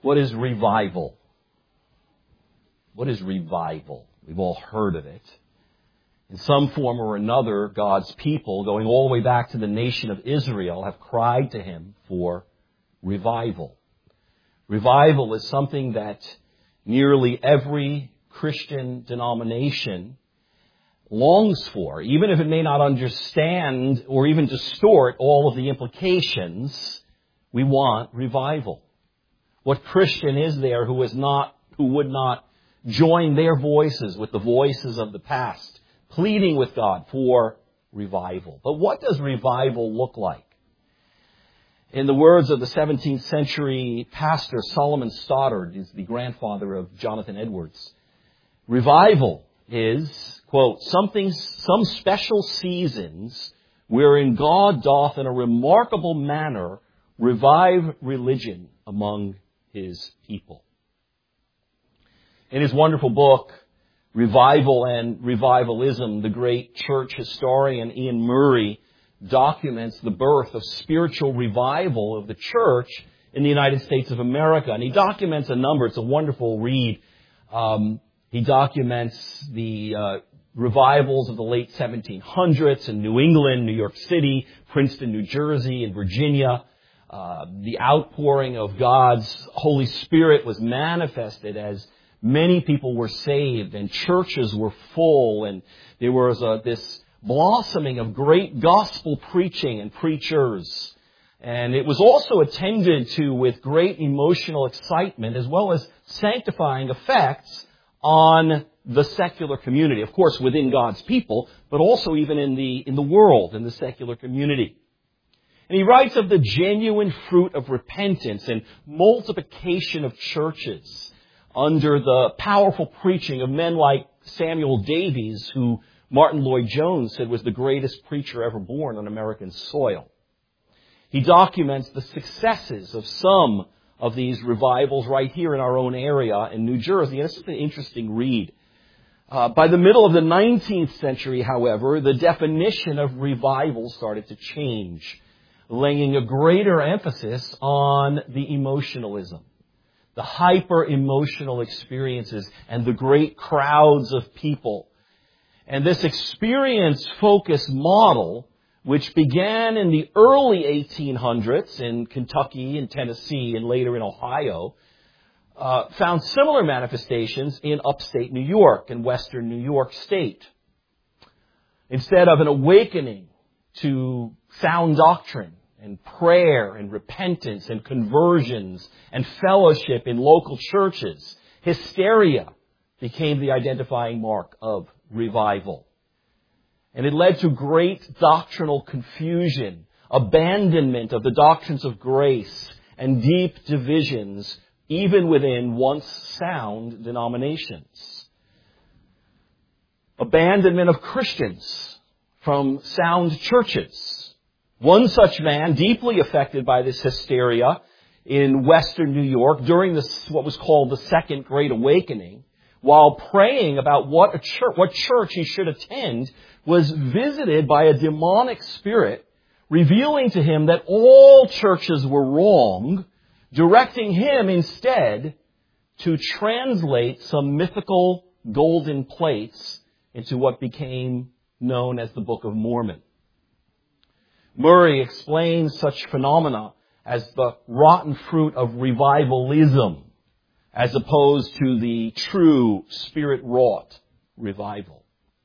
What is revival? What is revival? We've all heard of it. In some form or another, God's people, going all the way back to the nation of Israel, have cried to Him for revival. Revival is something that nearly every Christian denomination longs for, even if it may not understand or even distort all of the implications. We want revival. What Christian is there who would not join their voices with the voices of the past, pleading with God for revival? But what does revival look like? In the words of the 17th century pastor Solomon Stoddard, is the grandfather of Jonathan Edwards, revival is, quote, some special seasons wherein God doth in a remarkable manner revive religion among His people. In his wonderful book, Revival and Revivalism, the great church historian Ian Murray documents the birth of spiritual revival of the church in the United States of America. And he documents a number. It's a wonderful read. He documents the revivals of the late 1700s in New England, New York City, Princeton, New Jersey, and Virginia. The outpouring of God's Holy Spirit was manifested as many people were saved and churches were full, and there was this blossoming of great gospel preaching and preachers. And it was also attended to with great emotional excitement as well as sanctifying effects on the secular community. Of course, within God's people, but also even in the world, in the secular community. And he writes of the genuine fruit of repentance and multiplication of churches under the powerful preaching of men like Samuel Davies, who Martin Lloyd-Jones said was the greatest preacher ever born on American soil. He documents the successes of some of these revivals right here in our own area in New Jersey. And it's an interesting read. By the middle of the 19th century, however, the definition of revival started to change, laying a greater emphasis on the emotionalism, the hyper-emotional experiences, and the great crowds of people. And this experience-focused model, which began in the early 1800s in Kentucky and Tennessee and later in Ohio, found similar manifestations in upstate New York and western New York State. Instead of an awakening to sound doctrine and prayer and repentance and conversions and fellowship in local churches, hysteria became the identifying mark of revival. And it led to great doctrinal confusion, abandonment of the doctrines of grace, and deep divisions even within once sound denominations. Abandonment of Christians from sound churches. One such man, deeply affected by this hysteria in western New York during what was called the Second Great Awakening, while praying about what church he should attend, was visited by a demonic spirit, revealing to him that all churches were wrong, directing him instead to translate some mythical golden plates into what became known as the Book of Mormon. Murray explains such phenomena as the rotten fruit of revivalism, as opposed to the true spirit-wrought revival.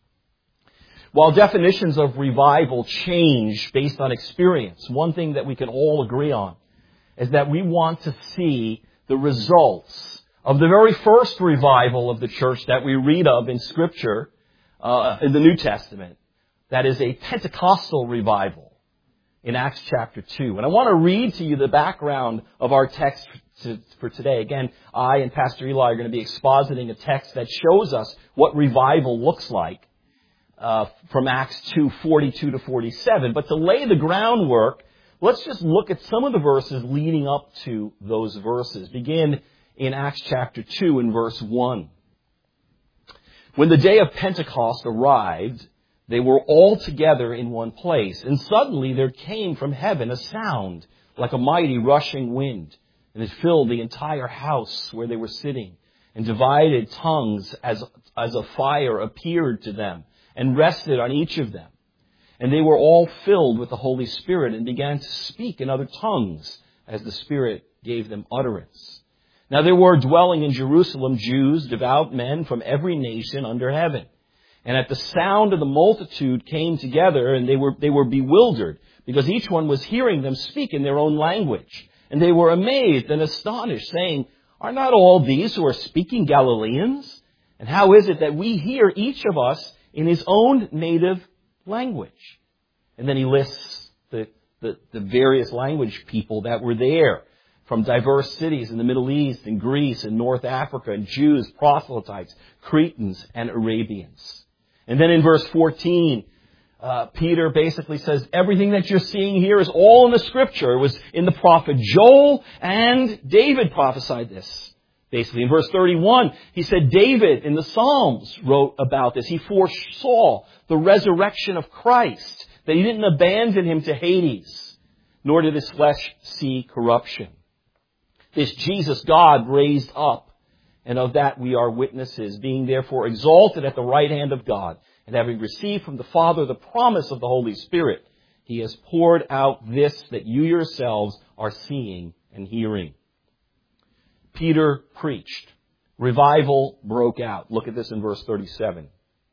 While definitions of revival change based on experience, one thing that we can all agree on is that we want to see the results of the very first revival of the church that we read of in Scripture in the New Testament. That is a Pentecostal revival in Acts chapter 2. And I want to read to you the background of our text for today. Again, I and Pastor Eli are going to be expositing a text that shows us what revival looks like from Acts 2:42 to 47. But to lay the groundwork, let's just look at some of the verses leading up to those verses. Begin in Acts chapter 2 and verse 1. When the day of Pentecost arrived, they were all together in one place, and suddenly there came from heaven a sound like a mighty rushing wind, And it filled the entire house where they were sitting. And divided tongues as a fire appeared to them and rested on each of them. And they were all filled with the Holy Spirit and began to speak in other tongues as the Spirit gave them utterance. Now there were dwelling in Jerusalem Jews, devout men from every nation under heaven. And at the sound of the multitude came together, and they were bewildered, because each one was hearing them speak in their own language. And they were amazed and astonished, saying, "Are not all these who are speaking Galileans? And how is it that we hear each of us in his own native language?" And then he lists the various language people that were there from diverse cities in the Middle East and Greece and North Africa, and Jews, proselytes, Cretans, and Arabians. And then in verse 14, Peter basically says, everything that you're seeing here is all in the Scripture. It was in the prophet Joel, and David prophesied this. Basically, in verse 31, he said David in the Psalms wrote about this. He foresaw the resurrection of Christ, that he didn't abandon him to Hades, nor did his flesh see corruption. This Jesus God raised up, and of that we are witnesses, being therefore exalted at the right hand of God, and having received from the Father the promise of the Holy Spirit, he has poured out this that you yourselves are seeing and hearing. Peter preached. Revival broke out. Look at this in verse 37.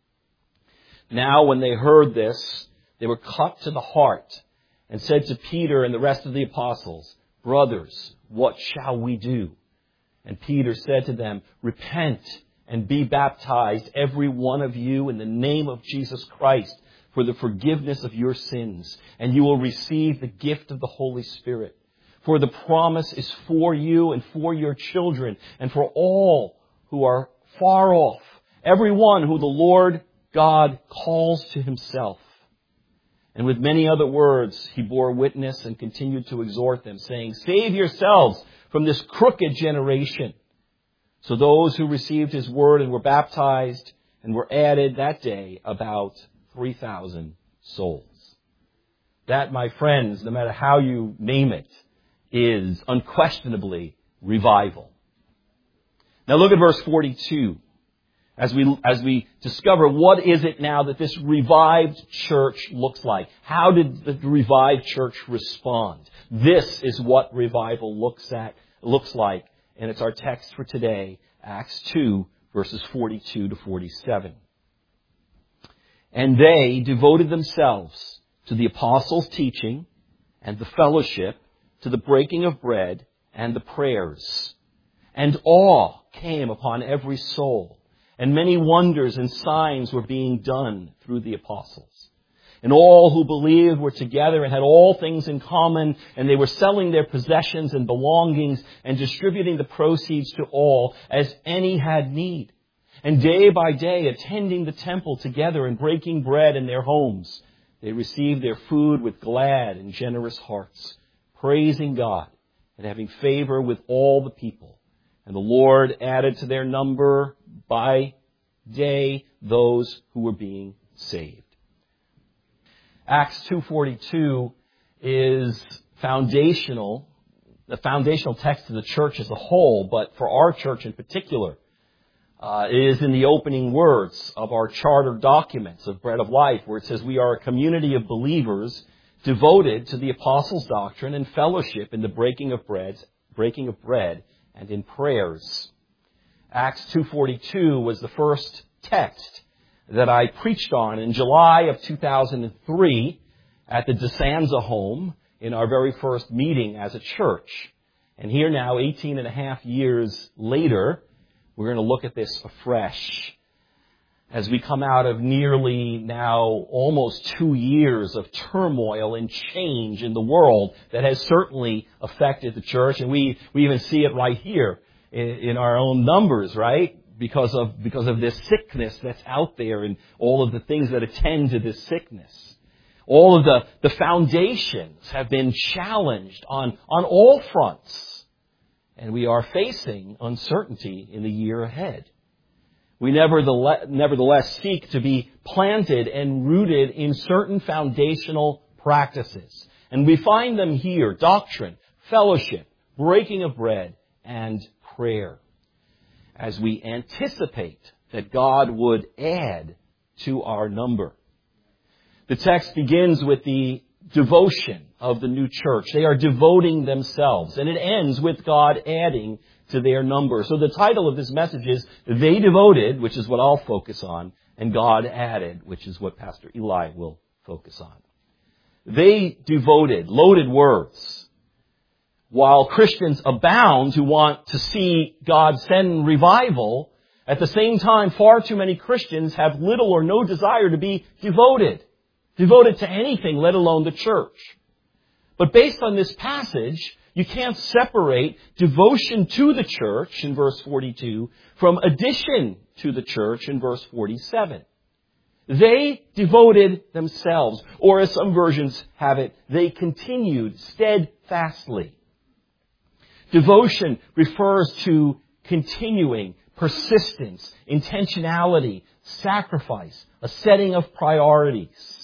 Now when they heard this, they were cut to the heart and said to Peter and the rest of the apostles, "Brothers, what shall we do?" And Peter said to them, "Repent and be baptized, every one of you, in the name of Jesus Christ, for the forgiveness of your sins, and you will receive the gift of the Holy Spirit. For the promise is for you and for your children, and for all who are far off, everyone who the Lord God calls to himself." And with many other words, he bore witness and continued to exhort them, saying, "Save yourselves from this crooked generation." So those who received his word and were baptized and were added that day about 3,000 souls. That, my friends, no matter how you name it, is unquestionably revival. Now look at verse 42. As we discover what is it now that this revived church looks like. How did the revived church respond? This is what revival looks like. And it's our text for today, Acts 2, verses 42 to 47. "And they devoted themselves to the apostles' teaching and the fellowship, to the breaking of bread and the prayers. And awe came upon every soul. And many wonders and signs were being done through the apostles. And all who believed were together and had all things in common, and they were selling their possessions and belongings and distributing the proceeds to all as any had need. And day by day, attending the temple together and breaking bread in their homes, they received their food with glad and generous hearts, praising God and having favor with all the people. And the Lord added to their number by day those who were being saved." Acts 2:42 is foundational, the foundational text of the church as a whole, but for our church in particular, it is in the opening words of our charter documents of Bread of Life, where it says we are a community of believers devoted to the apostles' doctrine and fellowship in the breaking of bread and in prayers. Acts 2:42 was the first text that I preached on in July of 2003 at the DeSanza home in our very first meeting as a church. And here now, 18 and a half years later, we're going to look at this afresh as we come out of nearly now almost 2 years of turmoil and change in the world that has certainly affected the church. And we even see it right here in our own numbers, right? Because of this sickness that's out there and all of the things that attend to this sickness. All of the foundations have been challenged on all fronts. And we are facing uncertainty in the year ahead. We nevertheless seek to be planted and rooted in certain foundational practices. And we find them here: doctrine, fellowship, breaking of bread, and prayer, as we anticipate that God would add to our number. The text begins with the devotion of the new church. They are devoting themselves, and it ends with God adding to their number. So the title of this message is, They Devoted, which is what I'll focus on, and God Added, which is what Pastor Eli will focus on. They devoted, loaded words. While Christians abound who want to see God send revival, at the same time, far too many Christians have little or no desire to be devoted to anything, let alone the church. But based on this passage, you can't separate devotion to the church in verse 42 from addition to the church in verse 47. They devoted themselves, or as some versions have it, they continued steadfastly. Devotion refers to continuing, persistence, intentionality, sacrifice, a setting of priorities.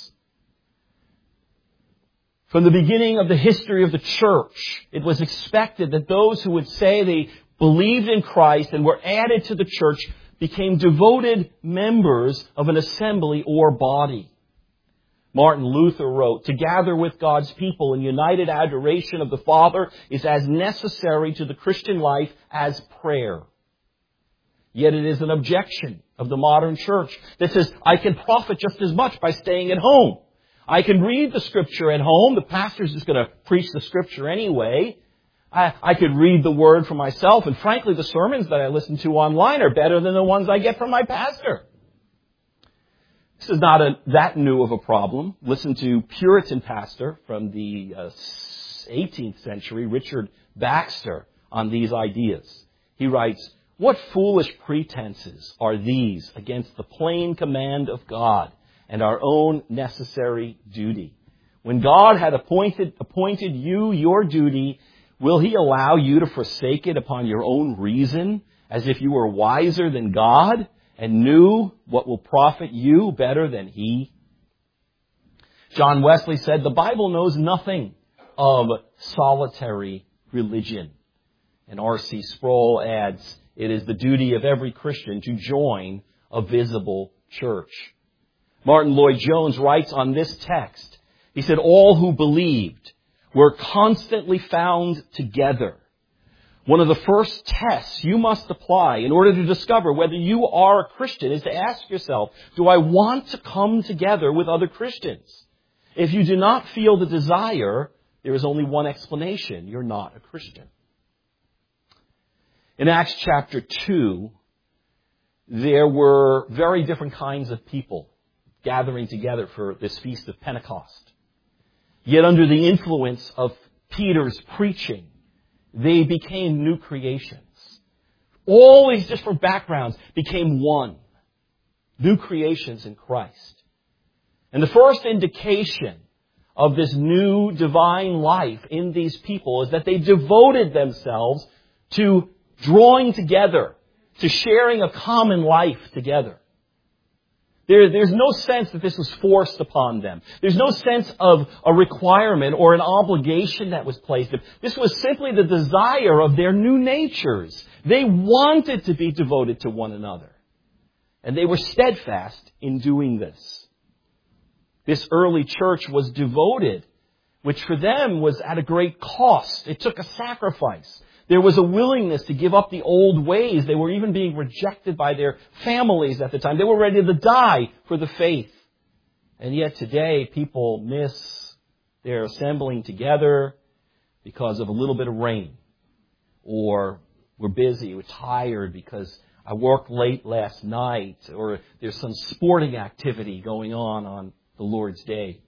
From the beginning of the history of the church, it was expected that those who would say they believed in Christ and were added to the church became devoted members of an assembly or body. Martin Luther wrote, "To gather with God's people in united adoration of the Father is as necessary to the Christian life as prayer." Yet it is an objection of the modern church that says, I can profit just as much by staying at home. I can read the Scripture at home. The pastor's just going to preach the Scripture anyway. I could read the Word for myself. And frankly, the sermons that I listen to online are better than the ones I get from my pastor. This is not that new of a problem. Listen to Puritan pastor from the 18th century, Richard Baxter, on these ideas. He writes, "What foolish pretenses are these against the plain command of God and our own necessary duty? When God had appointed you your duty, will He allow you to forsake it upon your own reason, as if you were wiser than God and knew what will profit you better than He?" John Wesley said, "The Bible knows nothing of solitary religion." And R.C. Sproul adds, "It is the duty of every Christian to join a visible church." Martin Lloyd-Jones writes on this text, he said, "All who believed were constantly found together. One of the first tests you must apply in order to discover whether you are a Christian is to ask yourself, do I want to come together with other Christians? If you do not feel the desire, there is only one explanation. You're not a Christian." In Acts chapter 2, there were very different kinds of people gathering together for this feast of Pentecost. Yet under the influence of Peter's preaching, they became new creations. All these different backgrounds became one. New creations in Christ. And the first indication of this new divine life in these people is that they devoted themselves to drawing together, to sharing a common life together. There's no sense that this was forced upon them. There's no sense of a requirement or an obligation that was placed on them. This was simply the desire of their new natures. They wanted to be devoted to one another. And they were steadfast in doing this. This early church was devoted, which for them was at a great cost. It took a sacrifice. There was a willingness to give up the old ways. They were even being rejected by their families at the time. They were ready to die for the faith. And yet today, people miss their assembling together because of a little bit of rain. Or we're busy, we're tired because I worked late last night. Or there's some sporting activity going on the Lord's Day.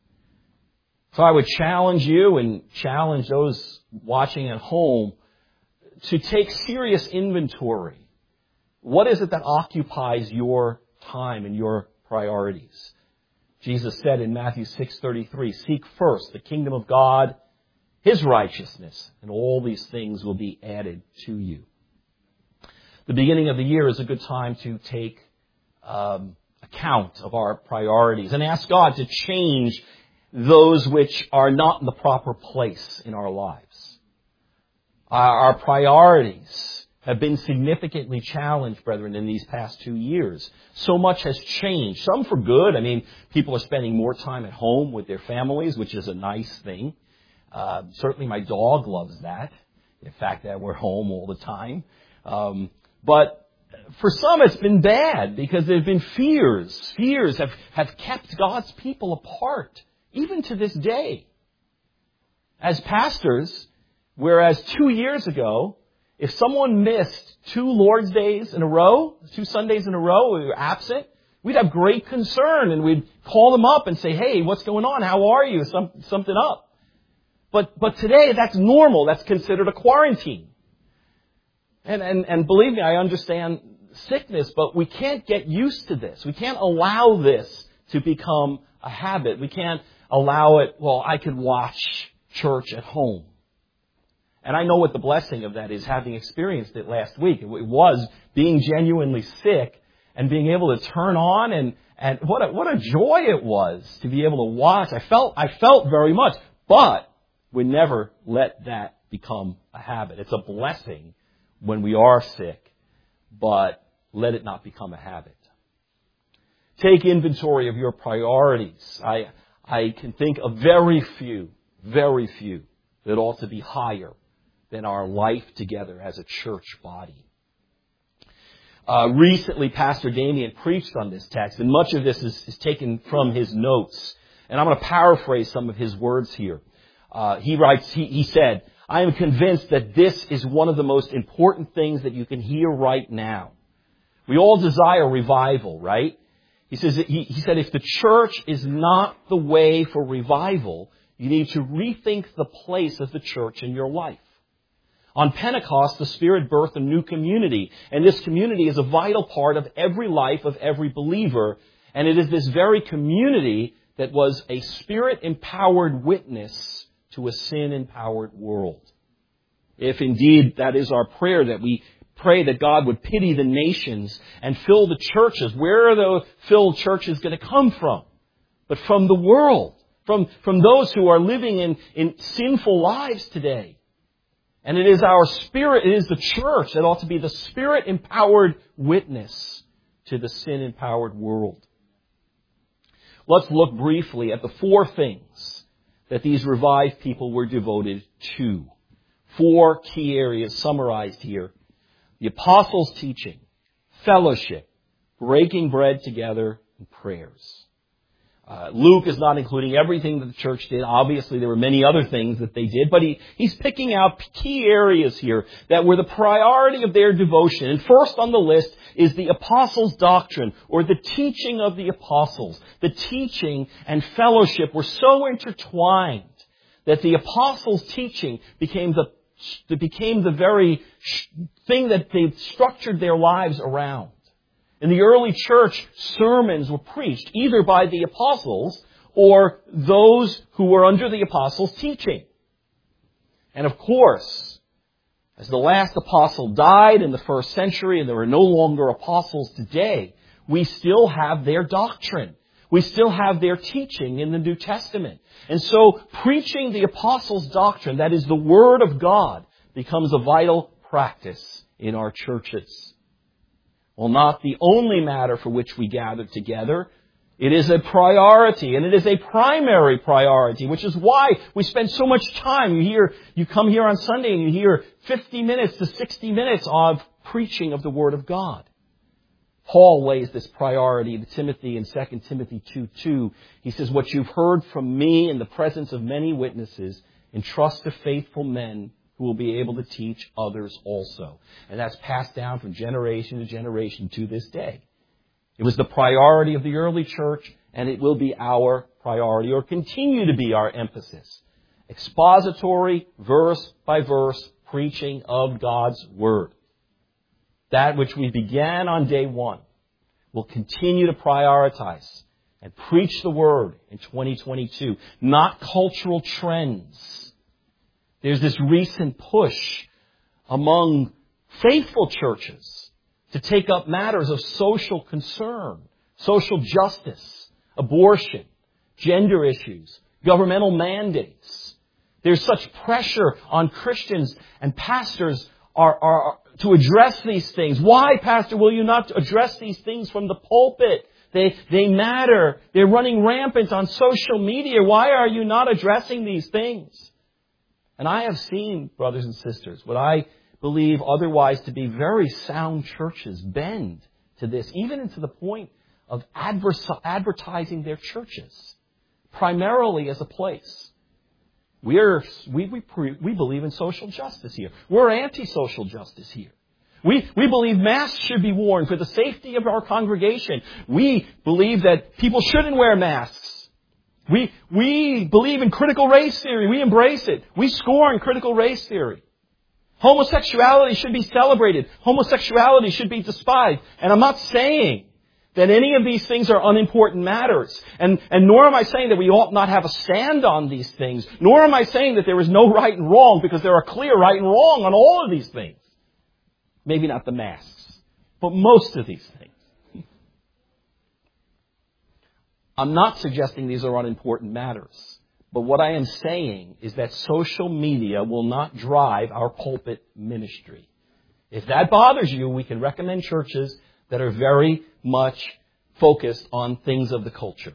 So I would challenge you and challenge those watching at home to take serious inventory. What is it that occupies your time and your priorities? Jesus said in Matthew 6:33, "Seek first the kingdom of God, His righteousness, and all these things will be added to you." The beginning of the year is a good time to take account of our priorities and ask God to change those which are not in the proper place in our lives. Our priorities have been significantly challenged, brethren, in these past 2 years. So much has changed. Some for good. I mean, people are spending more time at home with their families, which is a nice thing. Certainly my dog loves that. The fact that we're home all the time. But for some it's been bad because there have been fears. Fears have kept God's people apart, even to this day. As pastors, whereas 2 years ago, if someone missed 2 Lord's Days in a row, 2 Sundays in a row, we were absent, we'd have great concern and we'd call them up and say, hey, what's going on? How are you? Something up. But today, that's normal. That's considered a quarantine. And believe me, I understand sickness, but we can't get used to this. We can't allow this to become a habit. We can't allow it, well, I could watch church at home. And I know what the blessing of that is, having experienced it last week. It was being genuinely sick and being able to turn on and what a joy it was to be able to watch. I felt very much, but we never let that become a habit. It's a blessing when we are sick, but let it not become a habit. Take inventory of your priorities. I can think of very few that ought to be higher than our life together as a church body. Recently, Pastor Damien preached on this text, and much of this is taken from his notes. And I'm going to paraphrase some of his words here. He writes, he said, I am convinced that this is one of the most important things that you can hear right now. We all desire revival, right? He said, if the church is not the way for revival, you need to rethink the place of the church in your life. On Pentecost, the Spirit birthed a new community, and this community is a vital part of every life of every believer, and it is this very community that was a Spirit-empowered witness to a sin-empowered world. If indeed that is our prayer, that we pray that God would pity the nations and fill the churches. Where are the filled churches going to come from? But from the world, from those who are living in sinful lives today. And it is our Spirit, it is the church that ought to be the Spirit-empowered witness to the sin-empowered world. Let's look briefly at the 4 things that these revived people were devoted to. 4 key areas summarized here. The apostles' teaching, fellowship, breaking bread together, and prayers. Luke is not including everything that the church did. Obviously, there were many other things that they did, but he's picking out key areas here that were the priority of their devotion. And first on the list is the apostles' doctrine, or the teaching of the apostles. The teaching and fellowship were so intertwined that the apostles' teaching became the very thing that they structured their lives around. In the early church, sermons were preached either by the apostles or those who were under the apostles' teaching. And of course, as the last apostle died in the 1st century and there are no longer apostles today, we still have their doctrine. We still have their teaching in the New Testament. And so preaching the apostles' doctrine, that is the Word of God, becomes a vital practice in our churches. Well, not the only matter for which we gather together. It is a priority, and it is a primary priority, which is why we spend so much time. You come here on Sunday and you hear 50 minutes to 60 minutes of preaching of the Word of God. Paul lays this priority to Timothy in 2 Timothy 2:2. He says, what you've heard from me in the presence of many witnesses, entrust to faithful men who will be able to teach others also. And that's passed down from generation to generation to this day. It was the priority of the early church, and it will be our priority, or continue to be our emphasis. Expository, verse by verse, preaching of God's Word. That which we began on day 1 will continue to prioritize and preach the Word in 2022, not cultural trends. There's this recent push among faithful churches to take up matters of social concern, social justice, abortion, gender issues, governmental mandates. There's such pressure on Christians and pastors are to address these things. Why, Pastor, will you not address these things from the pulpit? They matter. They're running rampant on social media. Why are you not addressing these things? And I have seen, brothers and sisters, what I believe otherwise to be very sound churches bend to this, even to the point of advertising their churches, primarily as a place. We believe in social justice here. We're anti-social justice here. We believe masks should be worn for the safety of our congregation. We believe that people shouldn't wear masks. We believe in critical race theory. We embrace it. We scorn critical race theory. Homosexuality should be celebrated. Homosexuality should be despised. And I'm not saying that any of these things are unimportant matters. And nor am I saying that we ought not have a stand on these things. Nor am I saying that there is no right and wrong, because there are clear right and wrong on all of these things. Maybe not the masks, but most of these things. I'm not suggesting these are unimportant matters. But what I am saying is that social media will not drive our pulpit ministry. If that bothers you, we can recommend churches that are very much focused on things of the culture.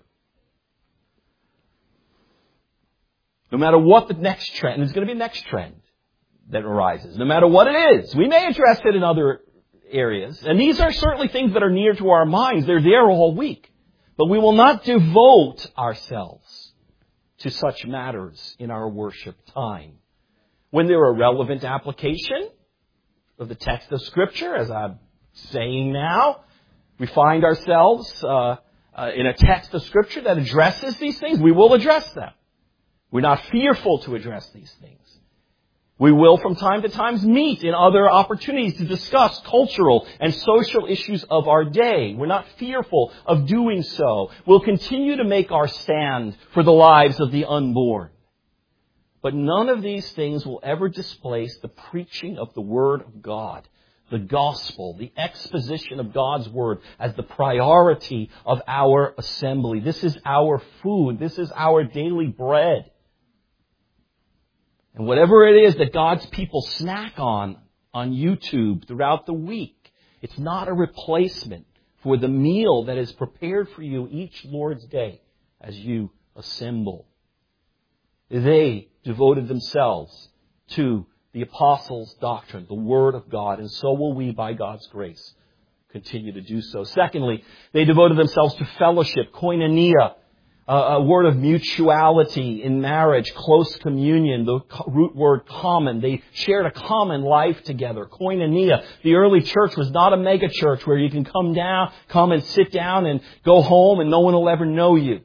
No matter what the next trend, there's going to be a next trend that arises. No matter what it is, we may address it in other areas. And these are certainly things that are near to our minds. They're there all week. But we will not devote ourselves to such matters in our worship time. When they're a relevant application of the text of Scripture, as I'm saying now, we find ourselves in a text of Scripture that addresses these things, we will address them. We're not fearful to address these things. We will from time to time meet in other opportunities to discuss cultural and social issues of our day. We're not fearful of doing so. We'll continue to make our stand for the lives of the unborn. But none of these things will ever displace the preaching of the Word of God, the gospel, the exposition of God's Word as the priority of our assembly. This is our food. This is our daily bread. And whatever it is that God's people snack on YouTube throughout the week, it's not a replacement for the meal that is prepared for you each Lord's Day as you assemble. They devoted themselves to the apostles' doctrine, the Word of God, and so will we, by God's grace, continue to do so. Secondly, they devoted themselves to fellowship, koinonia, a word of mutuality in marriage, close communion, the root word common. They shared a common life together, koinonia. The early church was not a mega church where you can come and sit down and go home and no one will ever know you.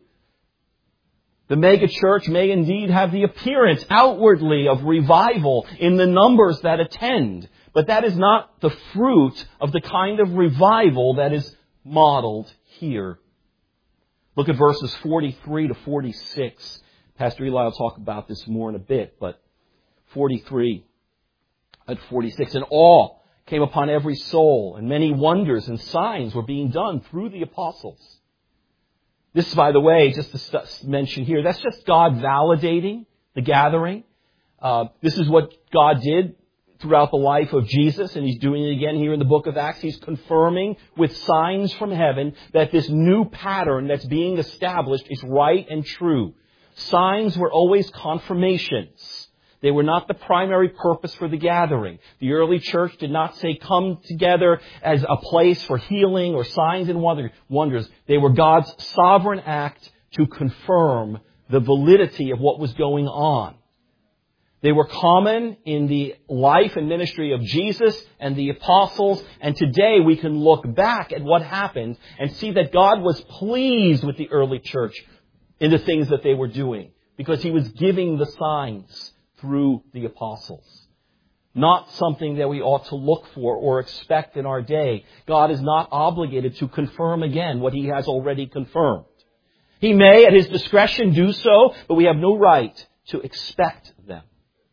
The mega church may indeed have the appearance outwardly of revival in the numbers that attend, but that is not the fruit of the kind of revival that is modeled here. Look at verses 43 to 46. Pastor Eli will talk about this more in a bit, but 43 and 46. And awe came upon every soul, and many wonders and signs were being done through the apostles. This, by the way, just to mention here, that's just God validating the gathering. This is what God did throughout the life of Jesus, and He's doing it again here in the book of Acts. He's confirming with signs from heaven that this new pattern that's being established is right and true. Signs were always confirmations. They were not the primary purpose for the gathering. The early church did not say come together as a place for healing or signs and wonders. They were God's sovereign act to confirm the validity of what was going on. They were common in the life and ministry of Jesus and the apostles. And today we can look back at what happened and see that God was pleased with the early church in the things that they were doing, because He was giving the signs through the apostles. Not something that we ought to look for or expect in our day. God is not obligated to confirm again what He has already confirmed. He may at His discretion do so, but we have no right to expect them.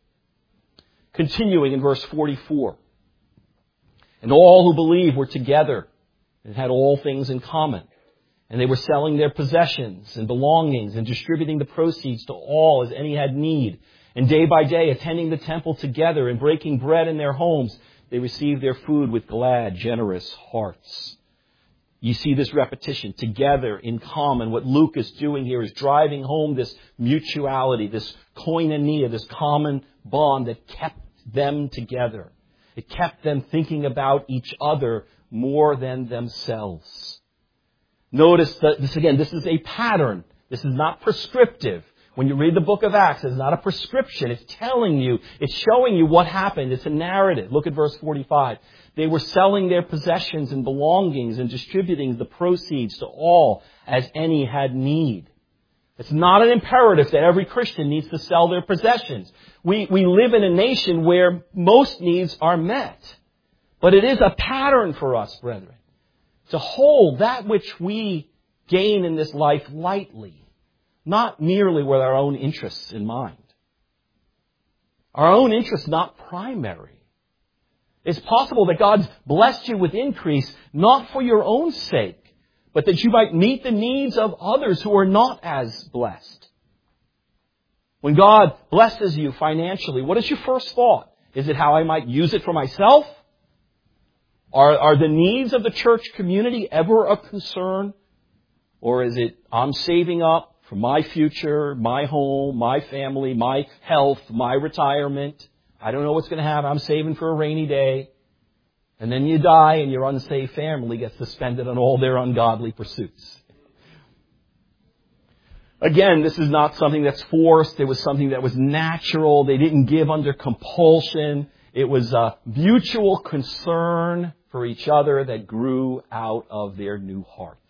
Continuing in verse 44. And all who believed were together and had all things in common. And they were selling their possessions and belongings and distributing the proceeds to all as any had need. And day by day, attending the temple together and breaking bread in their homes, they received their food with glad, generous hearts. You see this repetition, together, in common. What Luke is doing here is driving home this mutuality, this koinonia, this common bond that kept them together. It kept them thinking about each other more than themselves. Notice that this is a pattern. This is not prescriptive. When you read the book of Acts, it's not a prescription. It's telling you, it's showing you what happened. It's a narrative. Look at verse 45. They were selling their possessions and belongings and distributing the proceeds to all as any had need. It's not an imperative that every Christian needs to sell their possessions. We live in a nation where most needs are met. But it is a pattern for us, brethren, to hold that which we gain in this life lightly, not merely with our own interests in mind. Our own interests not primary. It's possible that God's blessed you with increase not for your own sake, but that you might meet the needs of others who are not as blessed. When God blesses you financially, what is your first thought? Is it how I might use it for myself? Are the needs of the church community ever a concern? Or is it, I'm saving up for my future, my home, my family, my health, my retirement? I don't know what's going to happen. I'm saving for a rainy day. And then you die and your unsaved family gets to spend it on all their ungodly pursuits. Again, this is not something that's forced. It was something that was natural. They didn't give under compulsion. It was a mutual concern for each other that grew out of their new heart.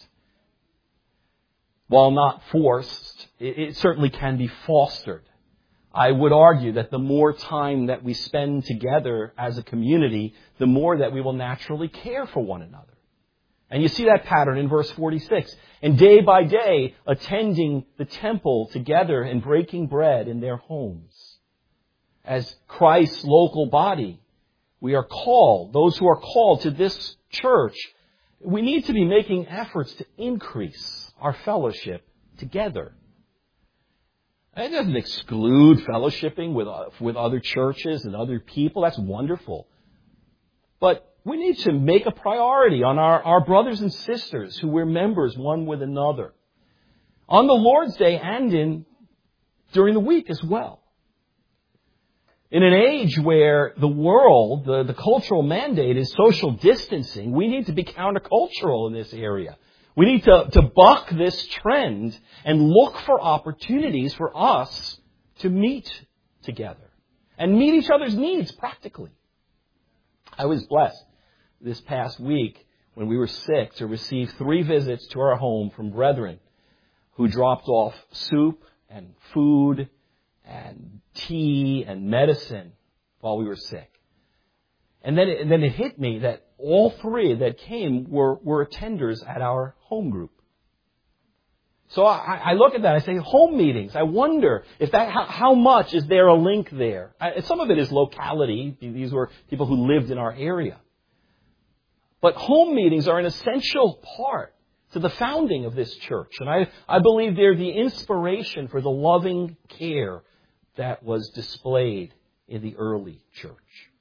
While not forced, it certainly can be fostered. I would argue that the more time that we spend together as a community, the more that we will naturally care for one another. And you see that pattern in verse 46. And day by day, attending the temple together and breaking bread in their homes. As Christ's local body, we are called, those who are called to this church, we need to be making efforts to increase our fellowship together. It doesn't exclude fellowshipping with other churches and other people. That's wonderful. But we need to make a priority on our brothers and sisters who we're members one with another. On the Lord's Day and during the week as well. In an age where the world, the cultural mandate is social distancing, we need to be countercultural in this area. We need to buck this trend and look for opportunities for us to meet together and meet each other's needs practically. I was blessed this past week when we were sick to receive 3 visits to our home from brethren who dropped off soup and food and tea and medicine while we were sick. And then it hit me that all 3 that came were attenders at our home group. So I look at that, I say, home meetings. I wonder if how much is there a link there? Some of it is locality. These were people who lived in our area. But home meetings are an essential part to the founding of this church. And I believe they're the inspiration for the loving care that was displayed in the early church.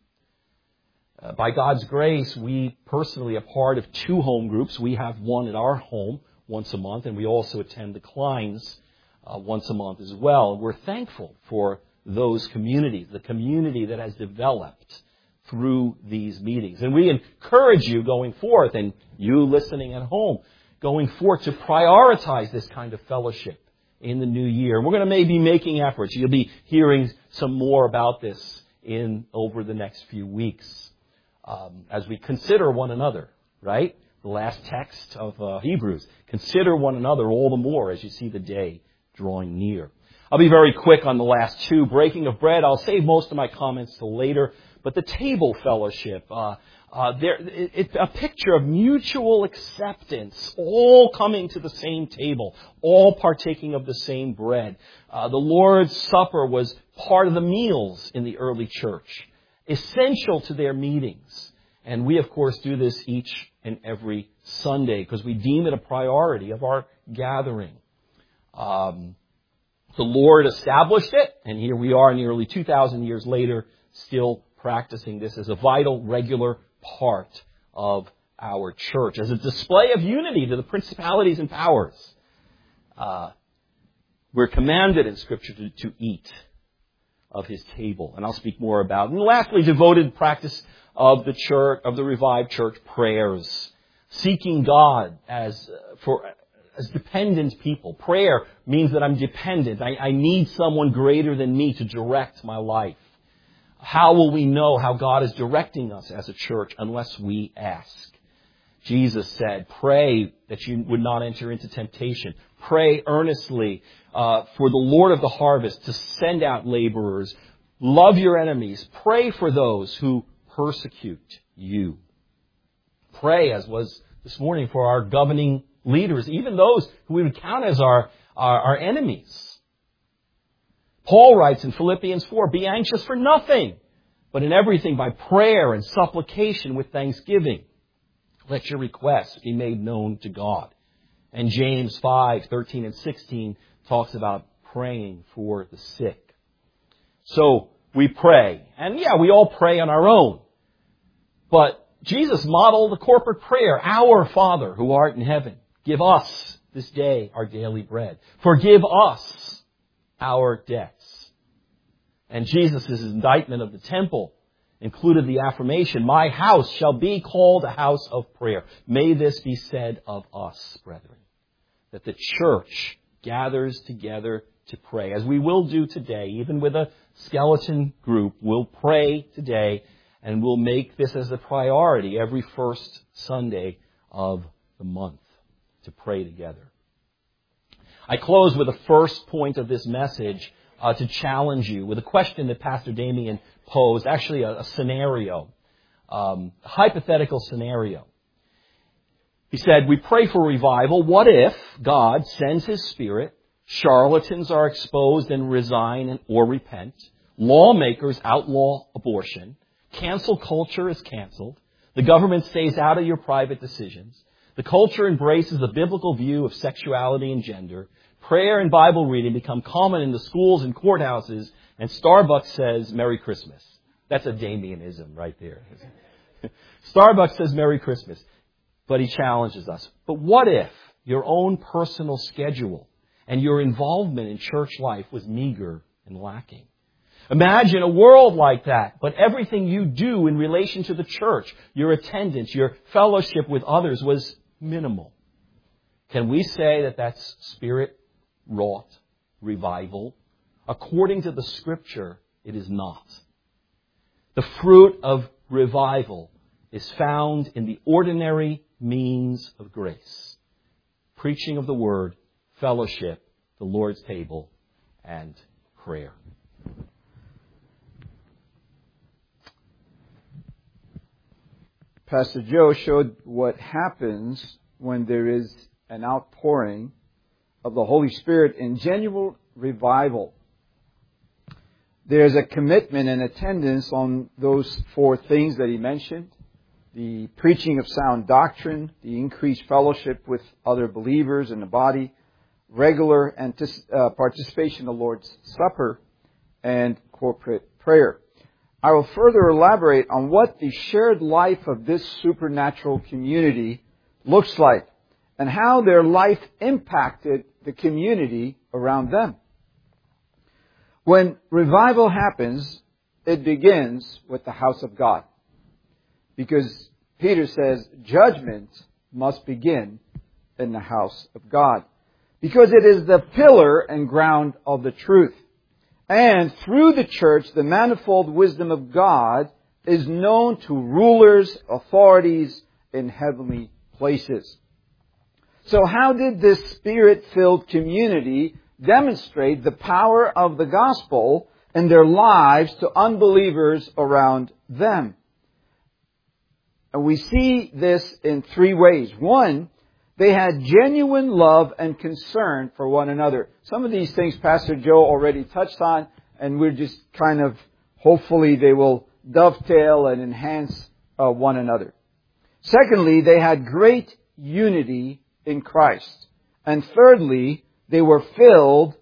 By God's grace, we personally are part of 2 home groups. We have one at our home once a month, and we also attend the Kleins once a month as well. We're thankful for those communities, the community that has developed through these meetings. And we encourage you going forth, and you listening at home, going forth to prioritize this kind of fellowship in the new year. We're going to maybe be making efforts. You'll be hearing some more about this over the next few weeks. As we consider one another, right? The last text of Hebrews. Consider one another all the more as you see the day drawing near. I'll be very quick on the last 2. Breaking of bread. I'll save most of my comments till later. But the table fellowship, it's a picture of mutual acceptance, all coming to the same table, all partaking of the same bread. The Lord's Supper was part of the meals in the early church, essential to their meetings. And we, of course, do this each and every Sunday because we deem it a priority of our gathering. The Lord established it, and here we are nearly 2,000 years later, still practicing this as a vital, regular part of our church, as a display of unity to the principalities and powers. We're commanded in Scripture to eat of His table, and I'll speak more about it. And lastly, devoted practice of the church, of the revived church, prayers, seeking God as dependent people. Prayer means that I'm dependent. I need someone greater than me to direct my life. How will we know how God is directing us as a church unless we ask? Jesus said, pray that you would not enter into temptation. Pray earnestly for the Lord of the harvest to send out laborers. Love your enemies. Pray for those who persecute you. Pray, as was this morning, for our governing leaders, even those who we would count as our enemies. Paul writes in Philippians 4, be anxious for nothing, but in everything by prayer and supplication with thanksgiving. Let your requests be made known to God. And James 5:13 and 16 talks about praying for the sick. So we pray. And we all pray on our own. But Jesus modeled the corporate prayer. Our Father who art in heaven, give us this day our daily bread. Forgive us our debts. And Jesus' indictment of the temple included the affirmation, my house shall be called a house of prayer. May this be said of us, brethren, that the church gathers together to pray, as we will do today, even with a skeleton group. We'll pray today, and we'll make this as a priority every first Sunday of the month to pray together. I close with the first point of this message to challenge you with a question that Pastor Damien posed, actually a scenario, a hypothetical scenario. He said, we pray for revival. What if God sends His Spirit, charlatans are exposed and resign or repent, lawmakers outlaw abortion, cancel culture is canceled, the government stays out of your private decisions, the culture embraces the biblical view of sexuality and gender, prayer and Bible reading become common in the schools and courthouses, and Starbucks says, Merry Christmas. That's a Damienism right there. Starbucks says Merry Christmas. But he challenges us. But what if your own personal schedule and your involvement in church life was meager and lacking? Imagine a world like that, but everything you do in relation to the church, your attendance, your fellowship with others was minimal. Can we say that that's Spirit-wrought revival? According to the Scripture, it is not. The fruit of revival is found in the ordinary means of grace. Preaching of the Word, fellowship, the Lord's table, and prayer. Pastor Joe showed what happens when there is an outpouring of the Holy Spirit in genuine revival. There's a commitment and attendance on those four things that he mentioned. The preaching of sound doctrine, the increased fellowship with other believers in the body, regular participation in the Lord's Supper, and corporate prayer. I will further elaborate on what the shared life of this supernatural community looks like and how their life impacted the community around them. When revival happens, it begins with the house of God. Because Peter says judgment must begin in the house of God. Because it is the pillar and ground of the truth. And through the church, the manifold wisdom of God is known to rulers, authorities in heavenly places. So how did this Spirit-filled community demonstrate the power of the gospel in their lives to unbelievers around them? And we see this in three ways. One, they had genuine love and concern for one another. Some of these things Pastor Joe already touched on, and we're just kind of, hopefully they will dovetail and enhance one another. Secondly, they had great unity in Christ. And thirdly, they were filled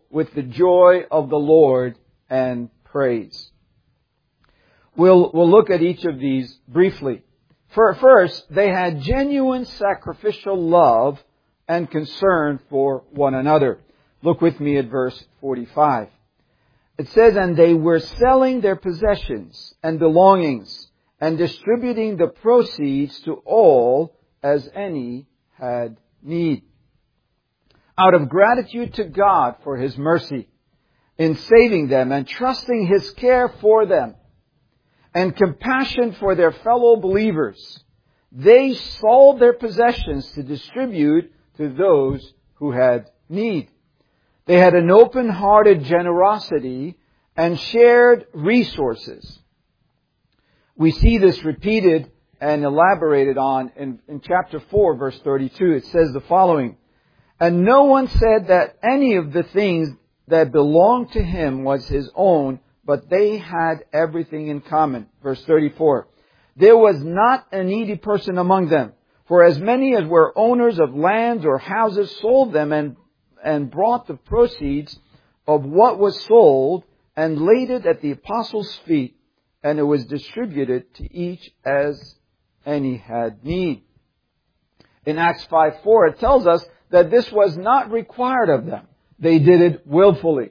with the joy of the Lord and praise. We'll look at each of these briefly. First, they had genuine sacrificial love and concern for one another. Look with me at verse 45. It says, "And they were selling their possessions and belongings and distributing the proceeds to all as any had need." Out of gratitude to God for His mercy in saving them and trusting His care for them and compassion for their fellow believers, they sold their possessions to distribute to those who had need. They had an open-hearted generosity and shared resources. We see this repeated and elaborated on in chapter 4, verse 32. It says the following, "And no one said that any of the things that belonged to him was his own, but they had everything in common." Verse 34, "There was not a needy person among them, for as many as were owners of lands or houses sold them and brought the proceeds of what was sold and laid it at the apostles' feet, and it was distributed to each as any had need." In Acts 5:4, it tells us that this was not required of them. They did it willfully,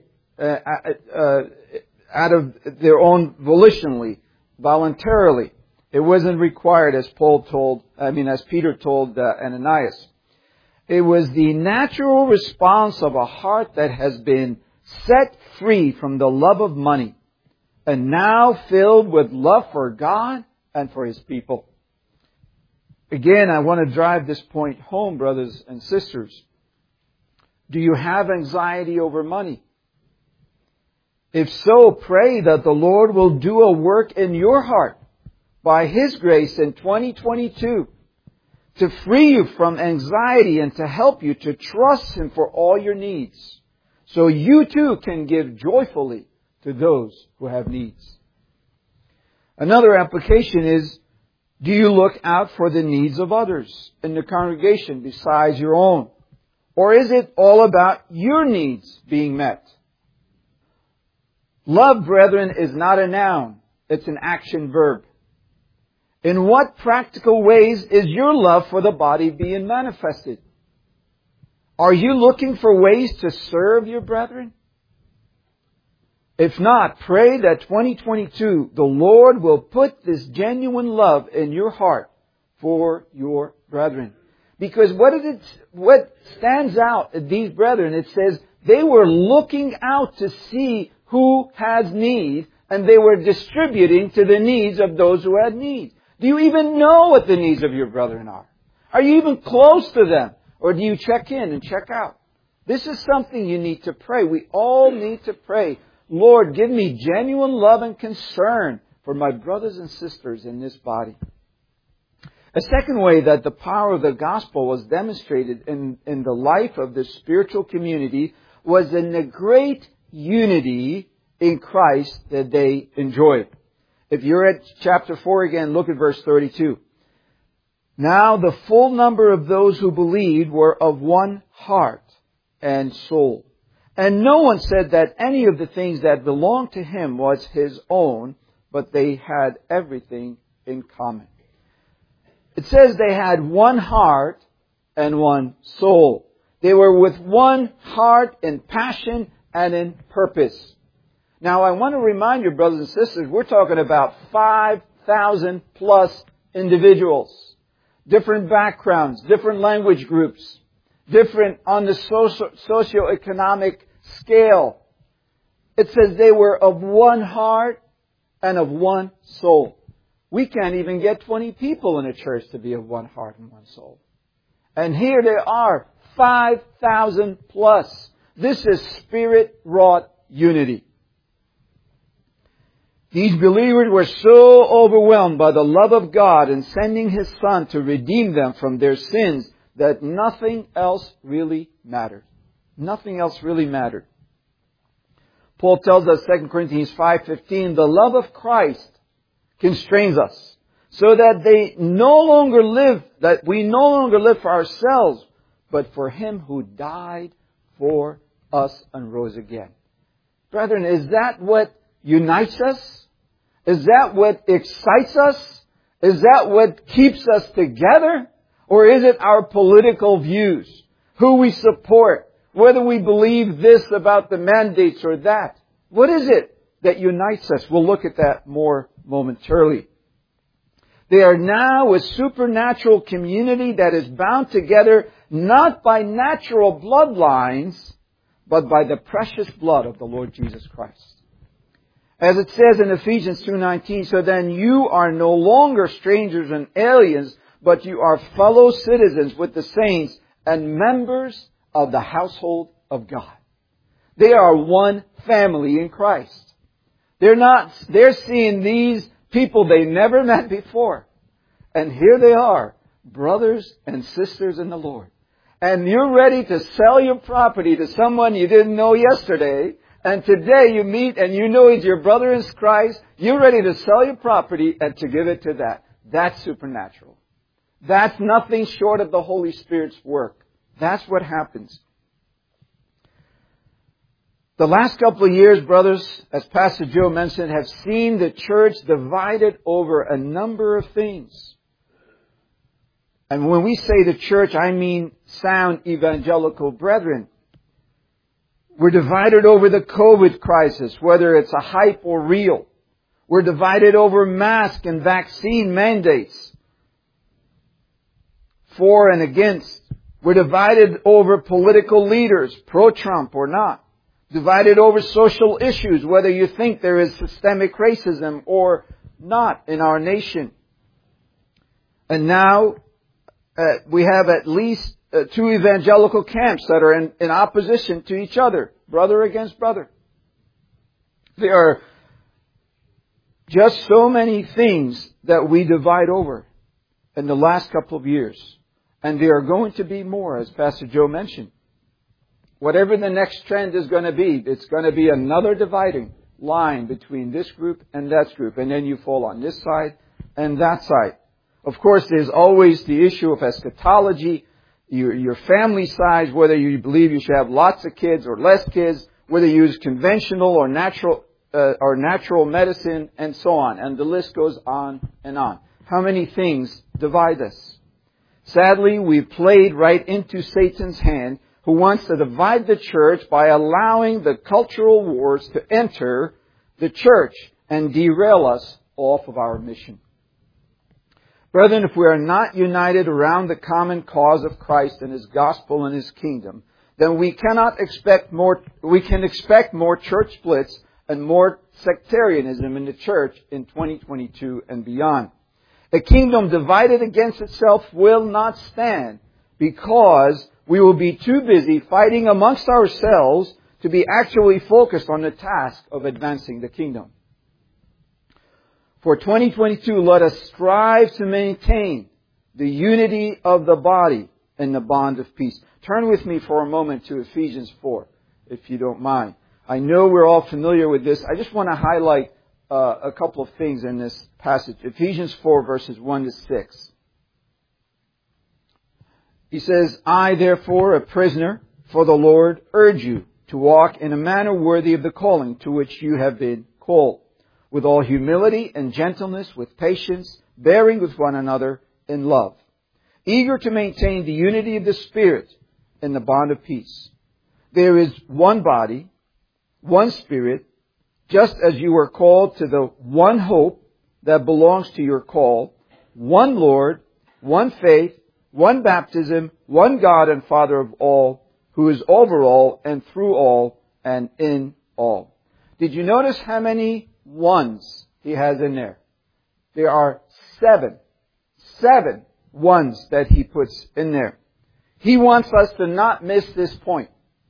out of their own volitionally, voluntarily. It wasn't required, as Peter told Ananias. It was the natural response of a heart that has been set free from the love of money and now filled with love for God and for His people. Again, I want to drive this point home, brothers and sisters. Do you have anxiety over money? If so, pray that the Lord will do a work in your heart by His grace in 2022 to free you from anxiety and to help you to trust Him for all your needs, so you too can give joyfully to those who have needs. Another application is, do you look out for the needs of others in the congregation besides your own? Or is it all about your needs being met? Love, brethren, is not a noun. It's an action verb. In what practical ways is your love for the body being manifested? Are you looking for ways to serve your brethren? If not, pray that 2022, the Lord will put this genuine love in your heart for your brethren. Because what stands out at these brethren, it says they were looking out to see who has need, and they were distributing to the needs of those who had need. Do you even know what the needs of your brethren are? Are you even close to them? Or do you check in and check out? This is something you need to pray. We all need to pray. Lord, give me genuine love and concern for my brothers and sisters in this body. A second way that the power of the gospel was demonstrated in the life of the spiritual community was in the great unity in Christ that they enjoyed. If you're at chapter 4 again, look at verse 32. "Now the full number of those who believed were of one heart and soul. And no one said that any of the things that belonged to him was his own, but they had everything in common." It says they had one heart and one soul. They were with one heart in passion and in purpose. Now, I want to remind you, brothers and sisters, we're talking about 5,000 plus individuals. Different backgrounds, different language groups, different on the socioeconomic scale. It says they were of one heart and of one soul. We can't even get 20 people in a church to be of one heart and one soul. And here they are, 5,000 plus. This is Spirit-wrought unity. These believers were so overwhelmed by the love of God in sending His Son to redeem them from their sins that nothing else really mattered. Nothing else really mattered. Paul tells us, 2 Corinthians 5:15, the love of Christ constrains us so that we no longer live for ourselves, but for Him who died for us and rose again. Brethren, is that what unites us? Is that what excites us? Is that what keeps us together? Or is it our political views? Who we support? Whether we believe this about the mandates or that? What is it that unites us? We'll look at that more momentarily. They are now a supernatural community that is bound together not by natural bloodlines, but by the precious blood of the Lord Jesus Christ. As it says in Ephesians 2:19, so then you are no longer strangers and aliens, but you are fellow citizens with the saints and members of the household of God. They are one family in Christ. They're seeing these people they never met before. And here they are, brothers and sisters in the Lord. And you're ready to sell your property to someone you didn't know yesterday. And today you meet and you know he's your brother in Christ. You're ready to sell your property and to give it to that. That's supernatural. That's nothing short of the Holy Spirit's work. That's what happens. The last couple of years, brothers, as Pastor Joe mentioned, have seen the church divided over a number of things. And when we say the church, I mean sound evangelical brethren. We're divided over the COVID crisis, whether it's a hype or real. We're divided over mask and vaccine mandates, for and against. We're divided over political leaders, pro-Trump or not. Divided over social issues, whether you think there is systemic racism or not in our nation. And now we have at least two evangelical camps that are in opposition to each other, brother against brother. There are just so many things that we divide over in the last couple of years. And there are going to be more, as Pastor Joe mentioned. Whatever the next trend is going to be, it's going to be another dividing line between this group and that group. And then you fall on this side and that side. Of course, there's always the issue of eschatology, your family size, whether you believe you should have lots of kids or less kids, whether you use conventional or natural medicine, and so on. And the list goes on and on. How many things divide us? Sadly, we've played right into Satan's hand, who wants to divide the church by allowing the cultural wars to enter the church and derail us off of our mission. Brethren, if we are not united around the common cause of Christ and His gospel and His kingdom, then we can expect more church splits and more sectarianism in the church in 2022 and beyond. A kingdom divided against itself will not stand, because we will be too busy fighting amongst ourselves to be actually focused on the task of advancing the kingdom. For 2022, let us strive to maintain the unity of the body in the bond of peace. Turn with me for a moment to Ephesians 4, if you don't mind. I know we're all familiar with this. I just want to highlight a couple of things in this passage. Ephesians 4, verses 1 to 6. He says, I, therefore, a prisoner for the Lord, urge you to walk in a manner worthy of the calling to which you have been called, with all humility and gentleness, with patience, bearing with one another in love, eager to maintain the unity of the Spirit in the bond of peace. There is one body, one Spirit, just as you were called to the one hope that belongs to your call, one Lord, one faith, one baptism, one God and Father of all, who is over all and through all and in all. Did you notice how many ones He has in there? There are seven ones that He puts in there. He wants us to not miss this point.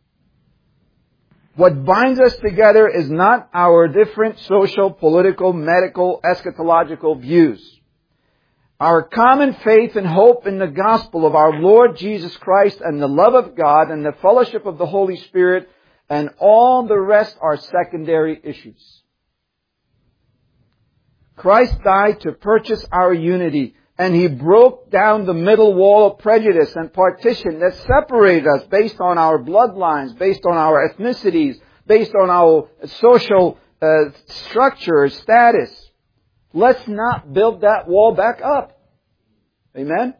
What binds us together is not our different social, political, medical, eschatological views. Our common faith and hope in the gospel of our Lord Jesus Christ and the love of God and the fellowship of the Holy Spirit, and all the rest are secondary issues. Christ died to purchase our unity. And He broke down the middle wall of prejudice and partition that separated us based on our bloodlines, based on our ethnicities, based on our social structure, status. Let's not build that wall back up. Amen?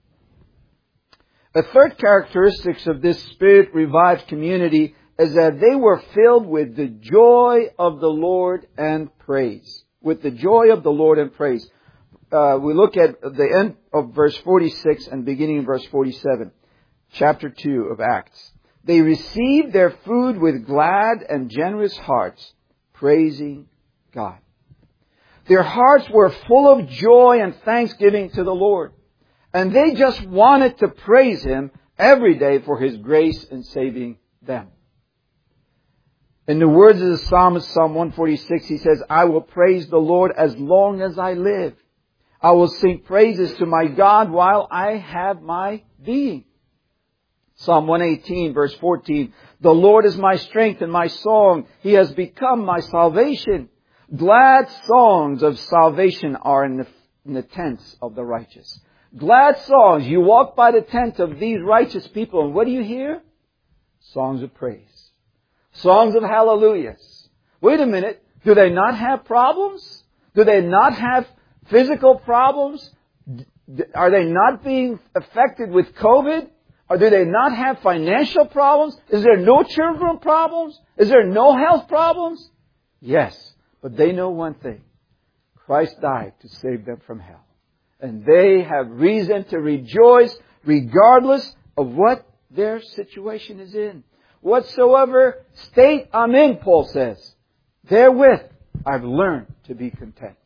A third characteristic of this Spirit-revived community is that they were filled with the joy of the Lord and praise. With the joy of the Lord and praise. We look at the end of verse 46 and beginning of verse 47. Chapter 2 of Acts. They received their food with glad and generous hearts, praising God. Their hearts were full of joy and thanksgiving to the Lord. And they just wanted to praise Him every day for His grace in saving them. In the words of the psalmist, Psalm 146, he says, I will praise the Lord as long as I live. I will sing praises to my God while I have my being. Psalm 118, verse 14, the Lord is my strength and my song. He has become my salvation. Glad songs of salvation are in the tents of the righteous. Glad songs. You walk by the tent of these righteous people, and what do you hear? Songs of praise. Songs of hallelujahs. Wait a minute. Do they not have problems? Do they not have physical problems? Are they not being affected with COVID? Or do they not have financial problems? Is there no children problems? Is there no health problems? Yes. But they know one thing. Christ died to save them from hell. And they have reason to rejoice regardless of what their situation is in. Whatsoever state I'm in, Paul says, therewith I've learned to be content.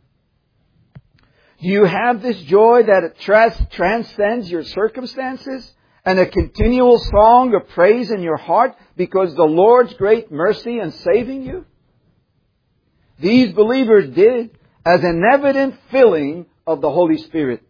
Do you have this joy that transcends your circumstances and a continual song of praise in your heart because the Lord's great mercy in saving you? These believers did as an evident filling of the Holy Spirit.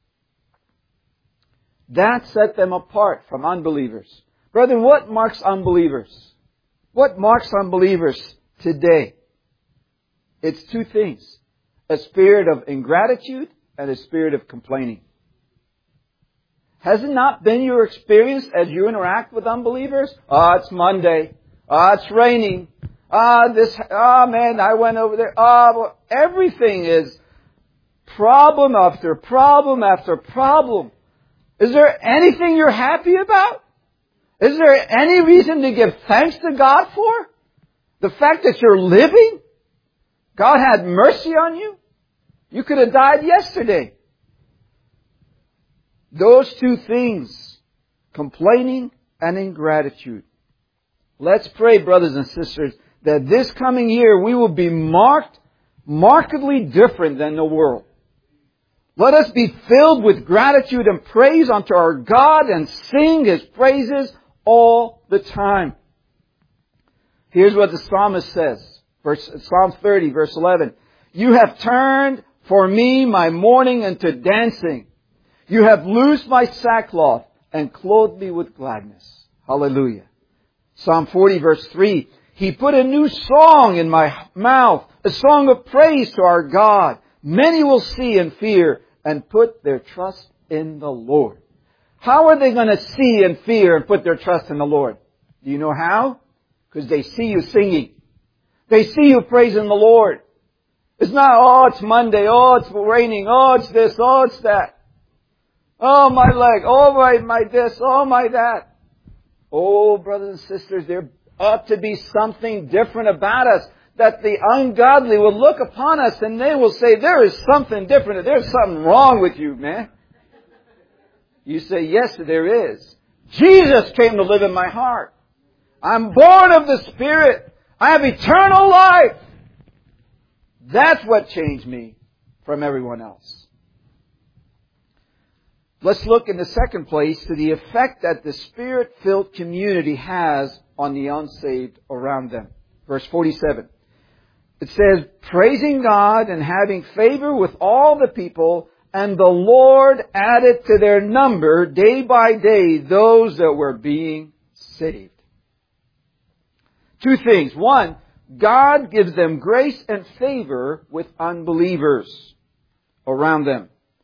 That set them apart from unbelievers. Brethren, what marks unbelievers? What marks unbelievers today? It's two things. A spirit of ingratitude and a spirit of complaining. Has it not been your experience as you interact with unbelievers? It's Monday. It's raining. Man, I went over there. Everything is problem after problem after problem. Is there anything you're happy about? Is there any reason to give thanks to God for? The fact that you're living? God had mercy on you? You could have died yesterday. Those two things, complaining and ingratitude. Let's pray, brothers and sisters, that this coming year we will be markedly different than the world. Let us be filled with gratitude and praise unto our God and sing His praises all the time. Here's what the psalmist says. Psalm 30, verse 11. You have turned for me my mourning into dancing. You have loosed my sackcloth and clothed me with gladness. Hallelujah. Psalm 40, verse 3. He put a new song in my mouth, a song of praise to our God. Many will see and fear and put their trust in the Lord. How are they going to see and fear and put their trust in the Lord? Do you know how? Because they see you singing. They see you praising the Lord. It's not, it's Monday, it's raining, it's this, it's that. Oh, my leg, my this, my that. Oh, brothers and sisters, there ought to be something different about us, that the ungodly will look upon us and they will say, there is something different. There's something wrong with you, man. You say, yes, there is. Jesus came to live in my heart. I'm born of the Spirit. I have eternal life. That's what changed me from everyone else. Let's look in the second place to the effect that the Spirit-filled community has on the unsaved around them. Verse 47. It says, praising God and having favor with all the people, and the Lord added to their number day by day those that were being saved. Two things. One, God gives them grace and favor with unbelievers around them.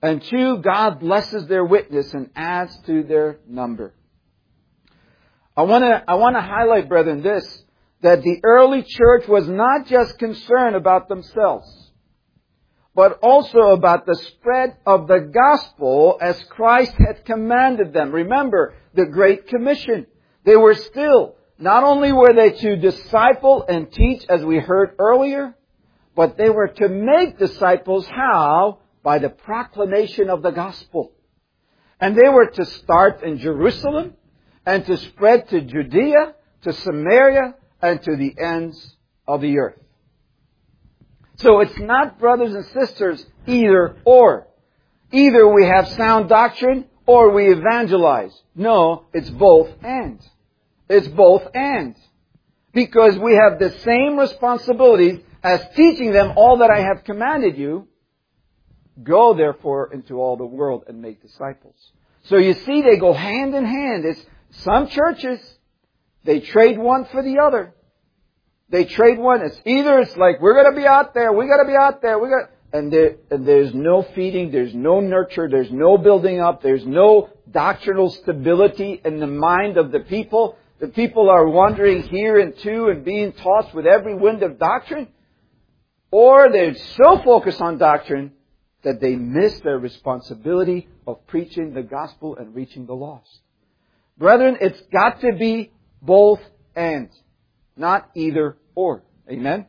And 2, God blesses their witness and adds to their number. I want to highlight, brethren, this, that the early church was not just concerned about themselves, but also about the spread of the gospel as Christ had commanded them. Remember the Great Commission. They were still, not only were they to disciple and teach, as we heard earlier, but they were to make disciples. How? By the proclamation of the gospel. And they were to start in Jerusalem and to spread to Judea, to Samaria, and to the ends of the earth. So it's not, brothers and sisters, either or. Either we have sound doctrine or we evangelize. No, it's both and. It's both and. Because we have the same responsibilities as teaching them all that I have commanded you. Go therefore into all the world and make disciples. So you see, they go hand in hand. It's some churches, they trade one for the other. They trade one. It's like, we're going to be out there, we got to be out there, and there's no feeding, there's no nurture, there's no building up, there's no doctrinal stability in the mind of the people. The people are wandering here and to and being tossed with every wind of doctrine. Or they're so focused on doctrine that they miss their responsibility of preaching the gospel and reaching the lost. Brethren, it's got to be both and, not either or. Amen?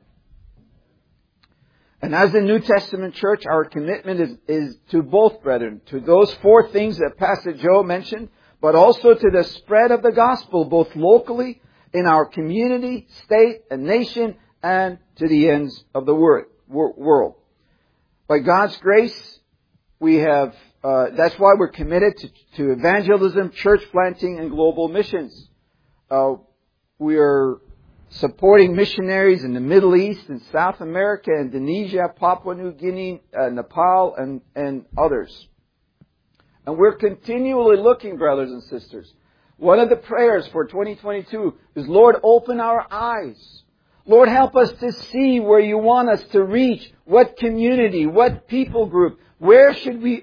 And as the New Testament church, our commitment is to both, brethren, to those 4 things that Pastor Joe mentioned, but also to the spread of the gospel, both locally, in our community, state, and nation, and to the ends of the world. By God's grace, we have, that's why we're committed to evangelism, church planting, and global missions. We are supporting missionaries in the Middle East and South America, Indonesia, Papua New Guinea, Nepal, and others. And we're continually looking, brothers and sisters. One of the prayers for 2022 is, Lord, open our eyes. Lord, help us to see where you want us to reach, what community, what people group, where should we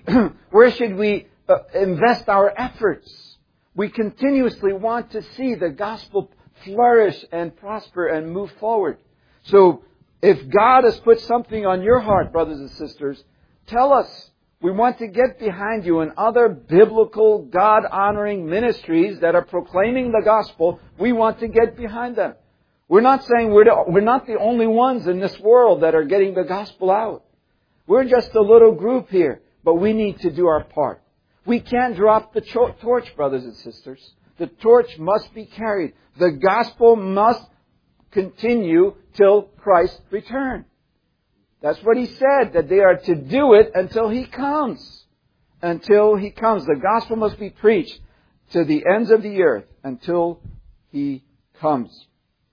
invest our efforts. We continuously want to see the gospel flourish and prosper and move forward. So, if God has put something on your heart, brothers and sisters, tell us. We want to get behind you in other biblical, God-honoring ministries that are proclaiming the gospel. We want to get behind them. We're not saying we're not the only ones in this world that are getting the gospel out. We're just a little group here, but we need to do our part. We can't drop the torch, brothers and sisters. The torch must be carried. The gospel must continue till Christ returns. That's what He said, that they are to do it until He comes. Until He comes. The gospel must be preached to the ends of the earth until He comes.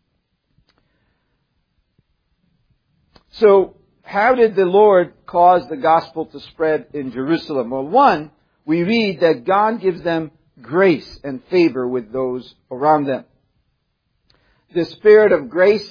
So, how did the Lord cause the gospel to spread in Jerusalem? Well, 1, we read that God gives them grace and favor with those around them. The Spirit of grace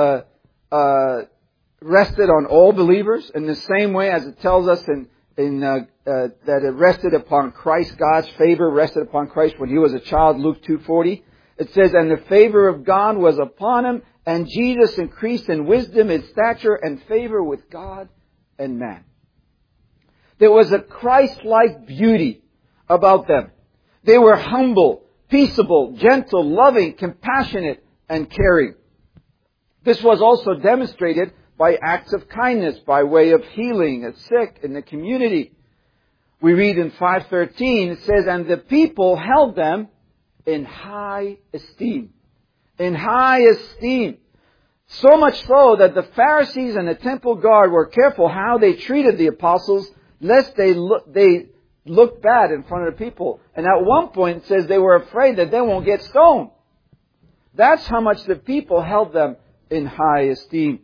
rested on all believers in the same way as it tells us that it rested upon Christ. God's favor rested upon Christ when He was a child, Luke 2:40. It says, and the favor of God was upon Him, and Jesus increased in wisdom, in stature, and favor with God and man. There was a Christ-like beauty about them. They were humble, peaceable, gentle, loving, compassionate, and caring. This was also demonstrated by acts of kindness, by way of healing the sick in the community. We read in 5:13, it says, and the people held them in high esteem. In high esteem. So much so that the Pharisees and the temple guard were careful how they treated the apostles, lest they look bad in front of the people. And at one point it says they were afraid that they won't get stoned. That's how much the people held them in high esteem.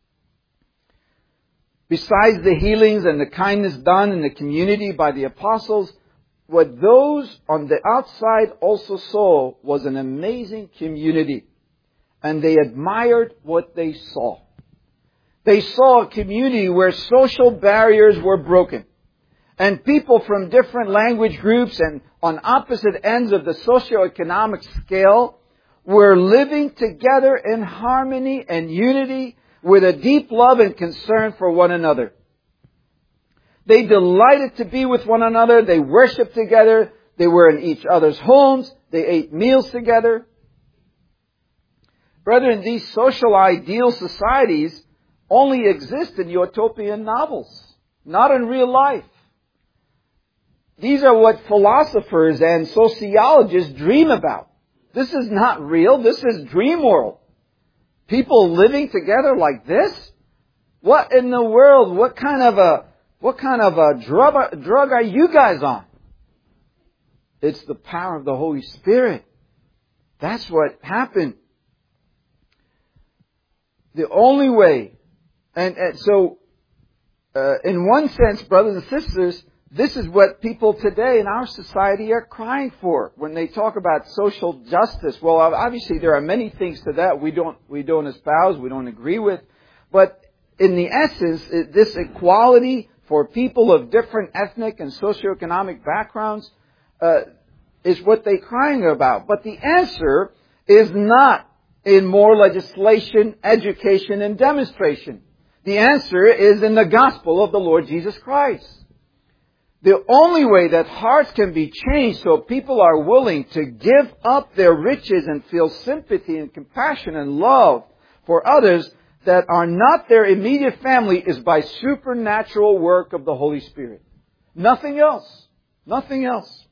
Besides the healings and the kindness done in the community by the apostles, what those on the outside also saw was an amazing community. And they admired what they saw. They saw a community where social barriers were broken. And people from different language groups and on opposite ends of the socioeconomic scale were living together in harmony and unity with a deep love and concern for one another. They delighted to be with one another. They worshiped together. They were in each other's homes. They ate meals together. Brethren, these social ideal societies only exist in utopian novels, not in real life. These are what philosophers and sociologists dream about. This is not real. This is dream world. People living together like this? What in the world? What kind of a drug are you guys on? It's the power of the Holy Spirit. That's what happened. The only way, and so in one sense, brothers and sisters, this is what people today in our society are crying for when they talk about social justice. Well, obviously there are many things to that we don't espouse, we don't agree with, but in the essence, this equality for people of different ethnic and socioeconomic backgrounds is what they're crying about. But the answer is not in more legislation, education, and demonstration. The answer is in the gospel of the Lord Jesus Christ. The only way that hearts can be changed so people are willing to give up their riches and feel sympathy and compassion and love for others that are not their immediate family is by supernatural work of the Holy Spirit. Nothing else. Nothing else.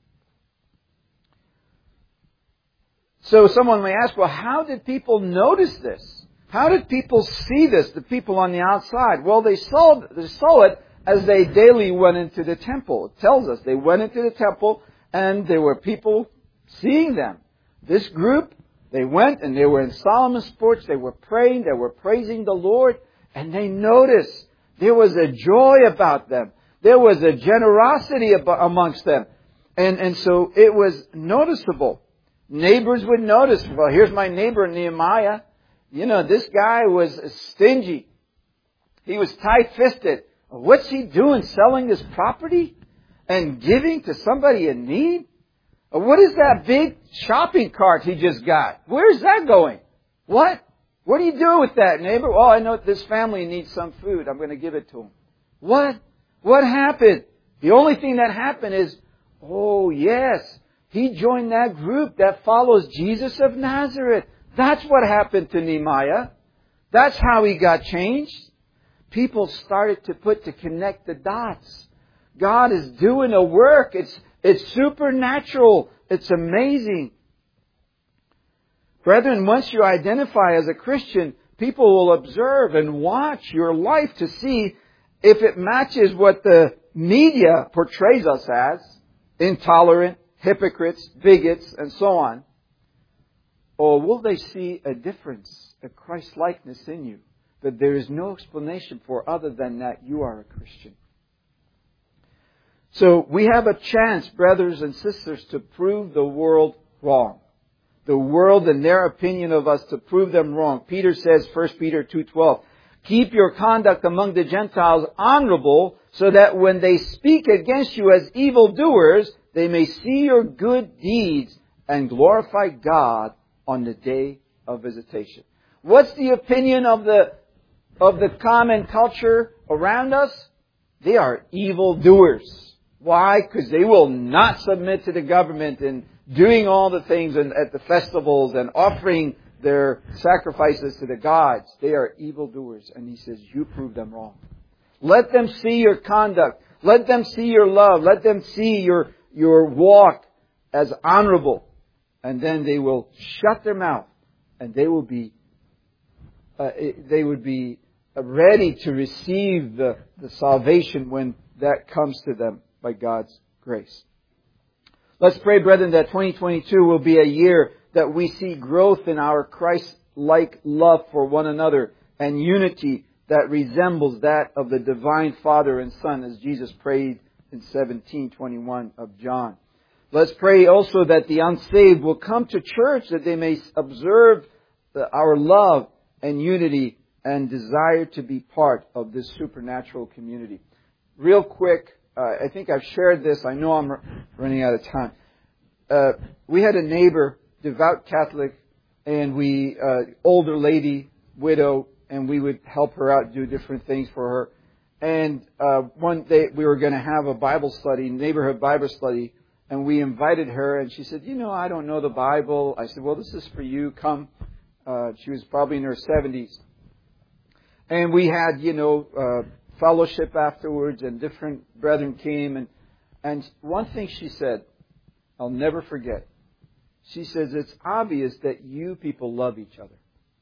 So someone may ask, well, how did people notice this? How did people see this, the people on the outside? Well, they saw it as they daily went into the temple. It tells us they went into the temple and there were people seeing them. This group, they went and they were in Solomon's porch. They were praying. They were praising the Lord. And they noticed there was a joy about them. There was a generosity amongst them. And so it was noticeable. Neighbors would notice, well, here's my neighbor Nehemiah. You know, this guy was stingy. He was tight-fisted. What's he doing, selling his property and giving to somebody in need? What is that big shopping cart he just got? Where's that going? What? What are you doing with that, neighbor? Well, I know this family needs some food. I'm going to give it to them. What? What happened? The only thing that happened is, oh yes, he joined that group that follows Jesus of Nazareth. That's what happened to Nehemiah. That's how he got changed. People started to connect the dots. God is doing a work. It's supernatural. It's amazing. Brethren, once you identify as a Christian, people will observe and watch your life to see if it matches what the media portrays us as, intolerant, hypocrites, bigots, and so on. Or will they see a difference, a Christ-likeness in you? That there is no explanation for other than that you are a Christian. So we have a chance, brothers and sisters, to prove the world wrong. The world and their opinion of us, to prove them wrong. Peter says, 1 Peter 2:12, keep your conduct among the Gentiles honorable, so that when they speak against you as evildoers, they may see your good deeds and glorify God on the day of visitation. What's the opinion of the common culture around us? They are evildoers. Why? Because they will not submit to the government and doing all the things at the festivals and offering their sacrifices to the gods. They are evildoers. And he says, you prove them wrong. Let them see your conduct. Let them see your love. Let them see your walk as honorable. And then they will shut their mouth and they would be ready to receive the salvation when that comes to them by God's grace. Let's pray, brethren, that 2022 will be a year that we see growth in our Christ-like love for one another and unity that resembles that of the divine Father and Son, as Jesus prayed in 17:21 of John. Let's pray also that the unsaved will come to church, that they may observe our love and unity and desire to be part of this supernatural community. Real quick, I think I've shared this. I know I'm running out of time. We had a neighbor, devout Catholic, and older lady, widow, and we would help her out, do different things for her. And one day we were going to have a Bible study, neighborhood Bible study, and we invited her, and she said, I don't know the Bible. I said, well, this is for you. Come. She was probably in her 70s. And we had, fellowship afterwards, and different brethren came. And one thing she said, I'll never forget. She says, it's obvious that you people love each other.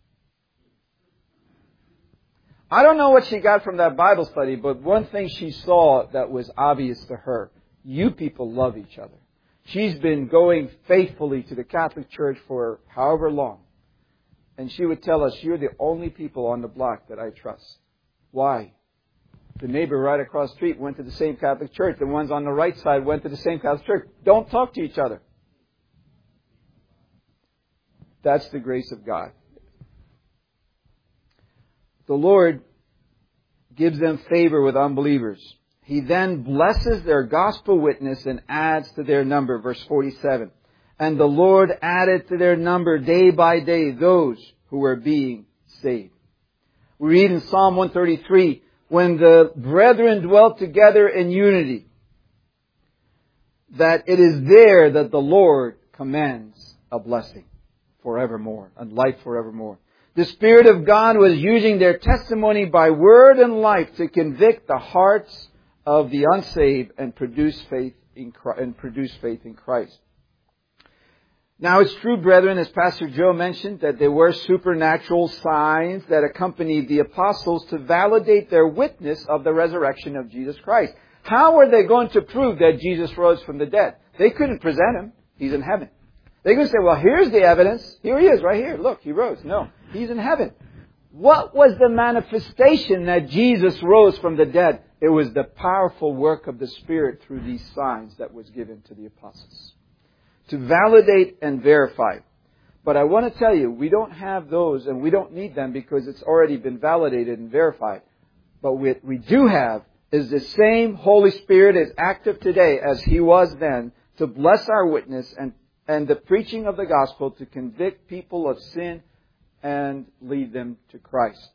I don't know what she got from that Bible study, but one thing she saw that was obvious to her, you people love each other. She's been going faithfully to the Catholic Church for however long. And she would tell us, you're the only people on the block that I trust. Why? The neighbor right across the street went to the same Catholic Church. The ones on the right side went to the same Catholic Church. Don't talk to each other. That's the grace of God. The Lord gives them favor with unbelievers. He then blesses their gospel witness and adds to their number. Verse 47. And the Lord added to their number day by day those who were being saved. We read in Psalm 133, when the brethren dwelt together in unity, that it is there that the Lord commands a blessing forevermore and life forevermore. The Spirit of God was using their testimony by word and life to convict the hearts of the unsaved and produce faith in Christ. Now it's true, brethren, as Pastor Joe mentioned, that there were supernatural signs that accompanied the apostles to validate their witness of the resurrection of Jesus Christ. How were they going to prove that Jesus rose from the dead? They couldn't present Him. He's in heaven. They could say, well, here's the evidence. Here He is, right here. Look, He rose. No, He's in heaven. What was the manifestation that Jesus rose from the dead? It was the powerful work of the Spirit through these signs that was given to the apostles, to validate and verify. But I want to tell you, we don't have those, and we don't need them because it's already been validated and verified. But what we do have is the same Holy Spirit is active today as He was then to bless our witness and the preaching of the gospel to convict people of sin and lead them to Christ.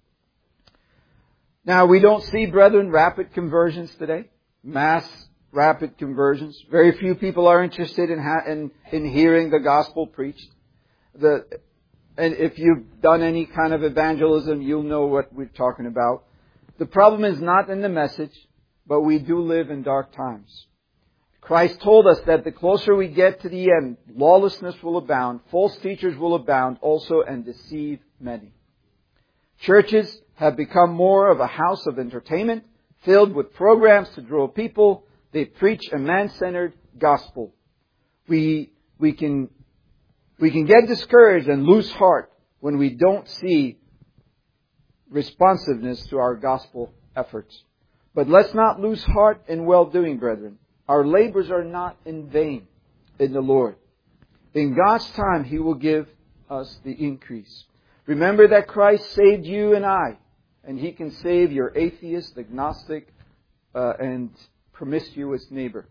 Now, we don't see, brethren, rapid conversions today. Mass rapid conversions. Very few people are interested in hearing the gospel preached. And if you've done any kind of evangelism, you'll know what we're talking about. The problem is not in the message, but we do live in dark times. Christ told us that the closer we get to the end, lawlessness will abound, false teachers will abound also, and deceive many. Churches have become more of a house of entertainment, filled with programs to draw people. They preach a man-centered gospel. We can get discouraged and lose heart when we don't see responsiveness to our gospel efforts. But let's not lose heart in well-doing, brethren. Our labors are not in vain in the Lord. In God's time, He will give us the increase. Remember that Christ saved you and I, and He can save your atheist, agnostic, and promiscuous neighbor.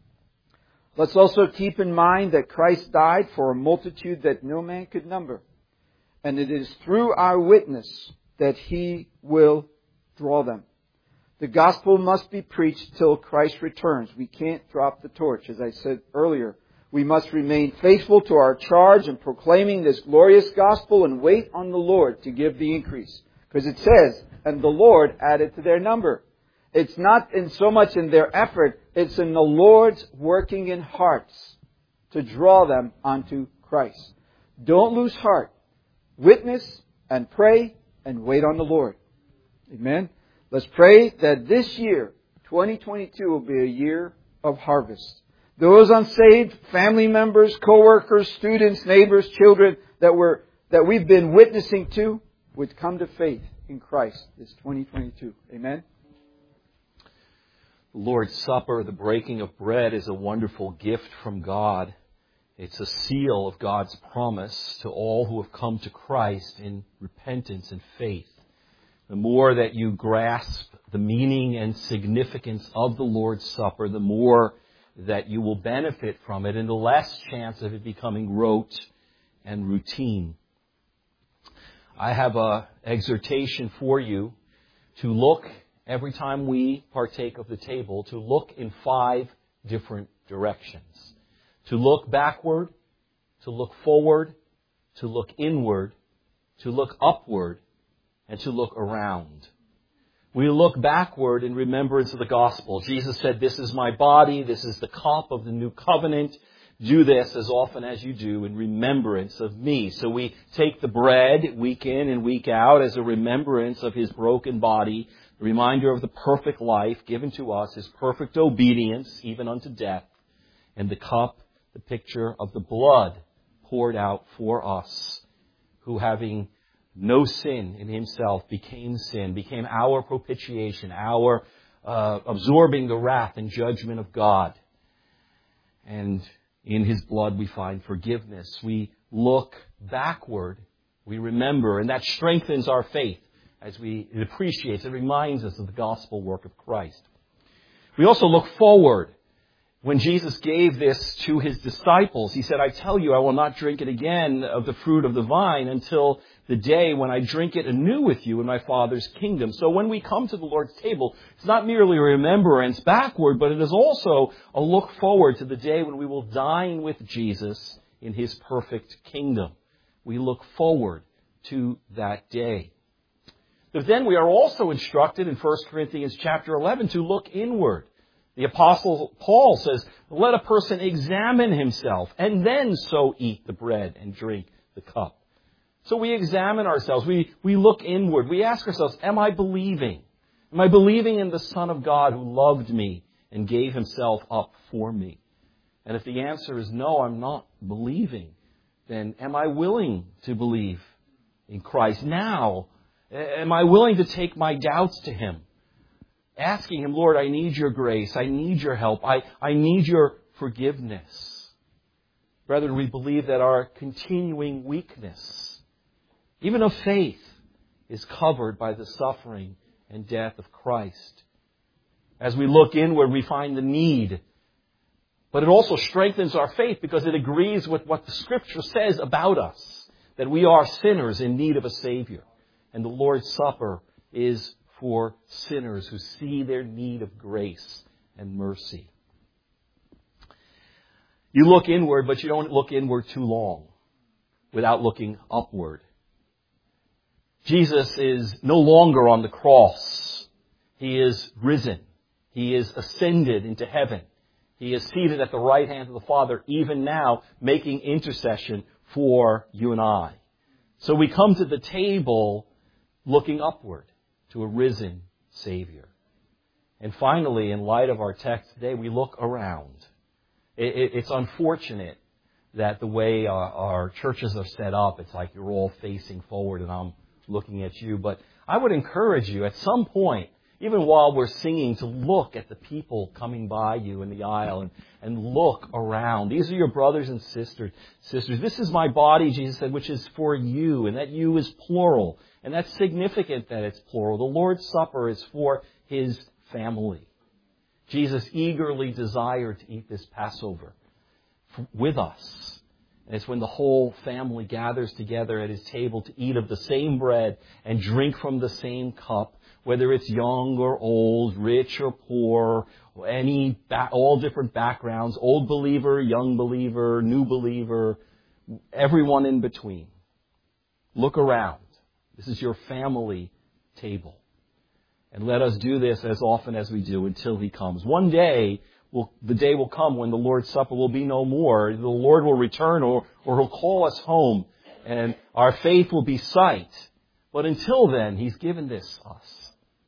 Let's also keep in mind that Christ died for a multitude that no man could number. And it is through our witness that He will draw them. The gospel must be preached till Christ returns. We can't drop the torch, as I said earlier. We must remain faithful to our charge in proclaiming this glorious gospel and wait on the Lord to give the increase. Because it says, and the Lord added to their number. It's not in so much in their effort, it's in the Lord's working in hearts to draw them onto Christ. Don't lose heart. Witness and pray and wait on the Lord. Amen. Let's pray that this year, 2022, will be a year of harvest. Those unsaved, family members, co-workers, students, neighbors, children that we've been witnessing to would come to faith in Christ this 2022. Amen. The Lord's Supper, the breaking of bread, is a wonderful gift from God. It's a seal of God's promise to all who have come to Christ in repentance and faith. The more that you grasp the meaning and significance of the Lord's Supper, the more that you will benefit from it and the less chance of it becoming rote and routine. I have an exhortation for you to look, every time we partake of the table, to look in 5 different directions. To look backward, to look forward, to look inward, to look upward, and to look around. We look backward in remembrance of the gospel. Jesus said, "This is my body, this is the cup of the new covenant. Do this as often as you do in remembrance of me." So we take the bread week in and week out as a remembrance of His broken body, a reminder of the perfect life given to us, His perfect obedience, even unto death, and the cup, the picture of the blood poured out for us, who having no sin in Himself became sin, became our propitiation, our absorbing the wrath and judgment of God. And in His blood we find forgiveness. We look backward, we remember, and that strengthens our faith as it appreciates, it reminds us of the gospel work of Christ. We also look forward. When Jesus gave this to His disciples, He said, "I tell you, I will not drink it again of the fruit of the vine until the day when I drink it anew with you in my Father's kingdom." So when we come to the Lord's table, it's not merely a remembrance backward, but it is also a look forward to the day when we will dine with Jesus in His perfect kingdom. We look forward to that day. But then we are also instructed in 1 Corinthians chapter 11 to look inward. The Apostle Paul says, "Let a person examine himself and then so eat the bread and drink the cup." So we examine ourselves. We look inward. We ask ourselves, am I believing? Am I believing in the Son of God who loved me and gave Himself up for me? And if the answer is no, I'm not believing, then am I willing to believe in Christ now? Am I willing to take my doubts to Him? Asking Him, "Lord, I need your grace. I need your help. I need your forgiveness." Brethren, we believe that our continuing weakness, even of faith, is covered by the suffering and death of Christ. As we look inward, we find the need. But it also strengthens our faith because it agrees with what the Scripture says about us, that we are sinners in need of a Savior. And the Lord's Supper is for sinners who see their need of grace and mercy. You look inward, but you don't look inward too long without looking upward. Jesus is no longer on the cross. He is risen. He is ascended into heaven. He is seated at the right hand of the Father, even now making intercession for you and I. So we come to the table looking upward to a risen Savior. And finally, in light of our text today, we look around. It's unfortunate that the way our churches are set up, it's like you're all facing forward and I'm looking at you. But I would encourage you at some point, even while we're singing, to look at the people coming by you in the aisle and look around. These are your brothers and sisters. This is my body, Jesus said, which is for you, and that you is plural. And that's significant that it's plural. The Lord's Supper is for His family. Jesus eagerly desired to eat this Passover with us. And it's when the whole family gathers together at His table to eat of the same bread and drink from the same cup, whether it's young or old, rich or poor, all different backgrounds, old believer, young believer, new believer, everyone in between. Look around. This is your family table. And let us do this as often as we do until He comes. One day, the day will come when the Lord's Supper will be no more. The Lord will return or He'll call us home and our faith will be sight. But until then, He's given this us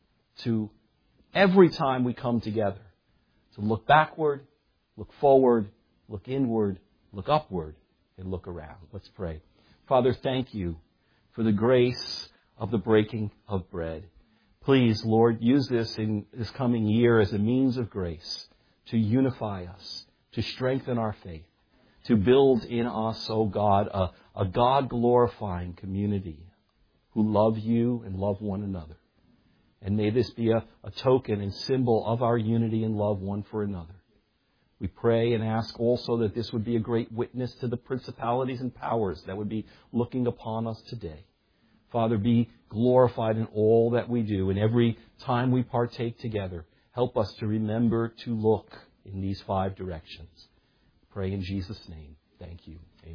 to every time we come together to look backward, look forward, look inward, look upward, and look around. Let's pray. Father, thank You for the grace of the breaking of bread. Please, Lord, use this in this coming year as a means of grace to unify us, to strengthen our faith, to build in us, oh God, a God-glorifying community who love You and love one another. And may this be a token and symbol of our unity and love one for another. We pray and ask also that this would be a great witness to the principalities and powers that would be looking upon us today. Father, be glorified in all that we do, and every time we partake together, help us to remember to look in these 5 directions. Pray in Jesus' name. Thank you.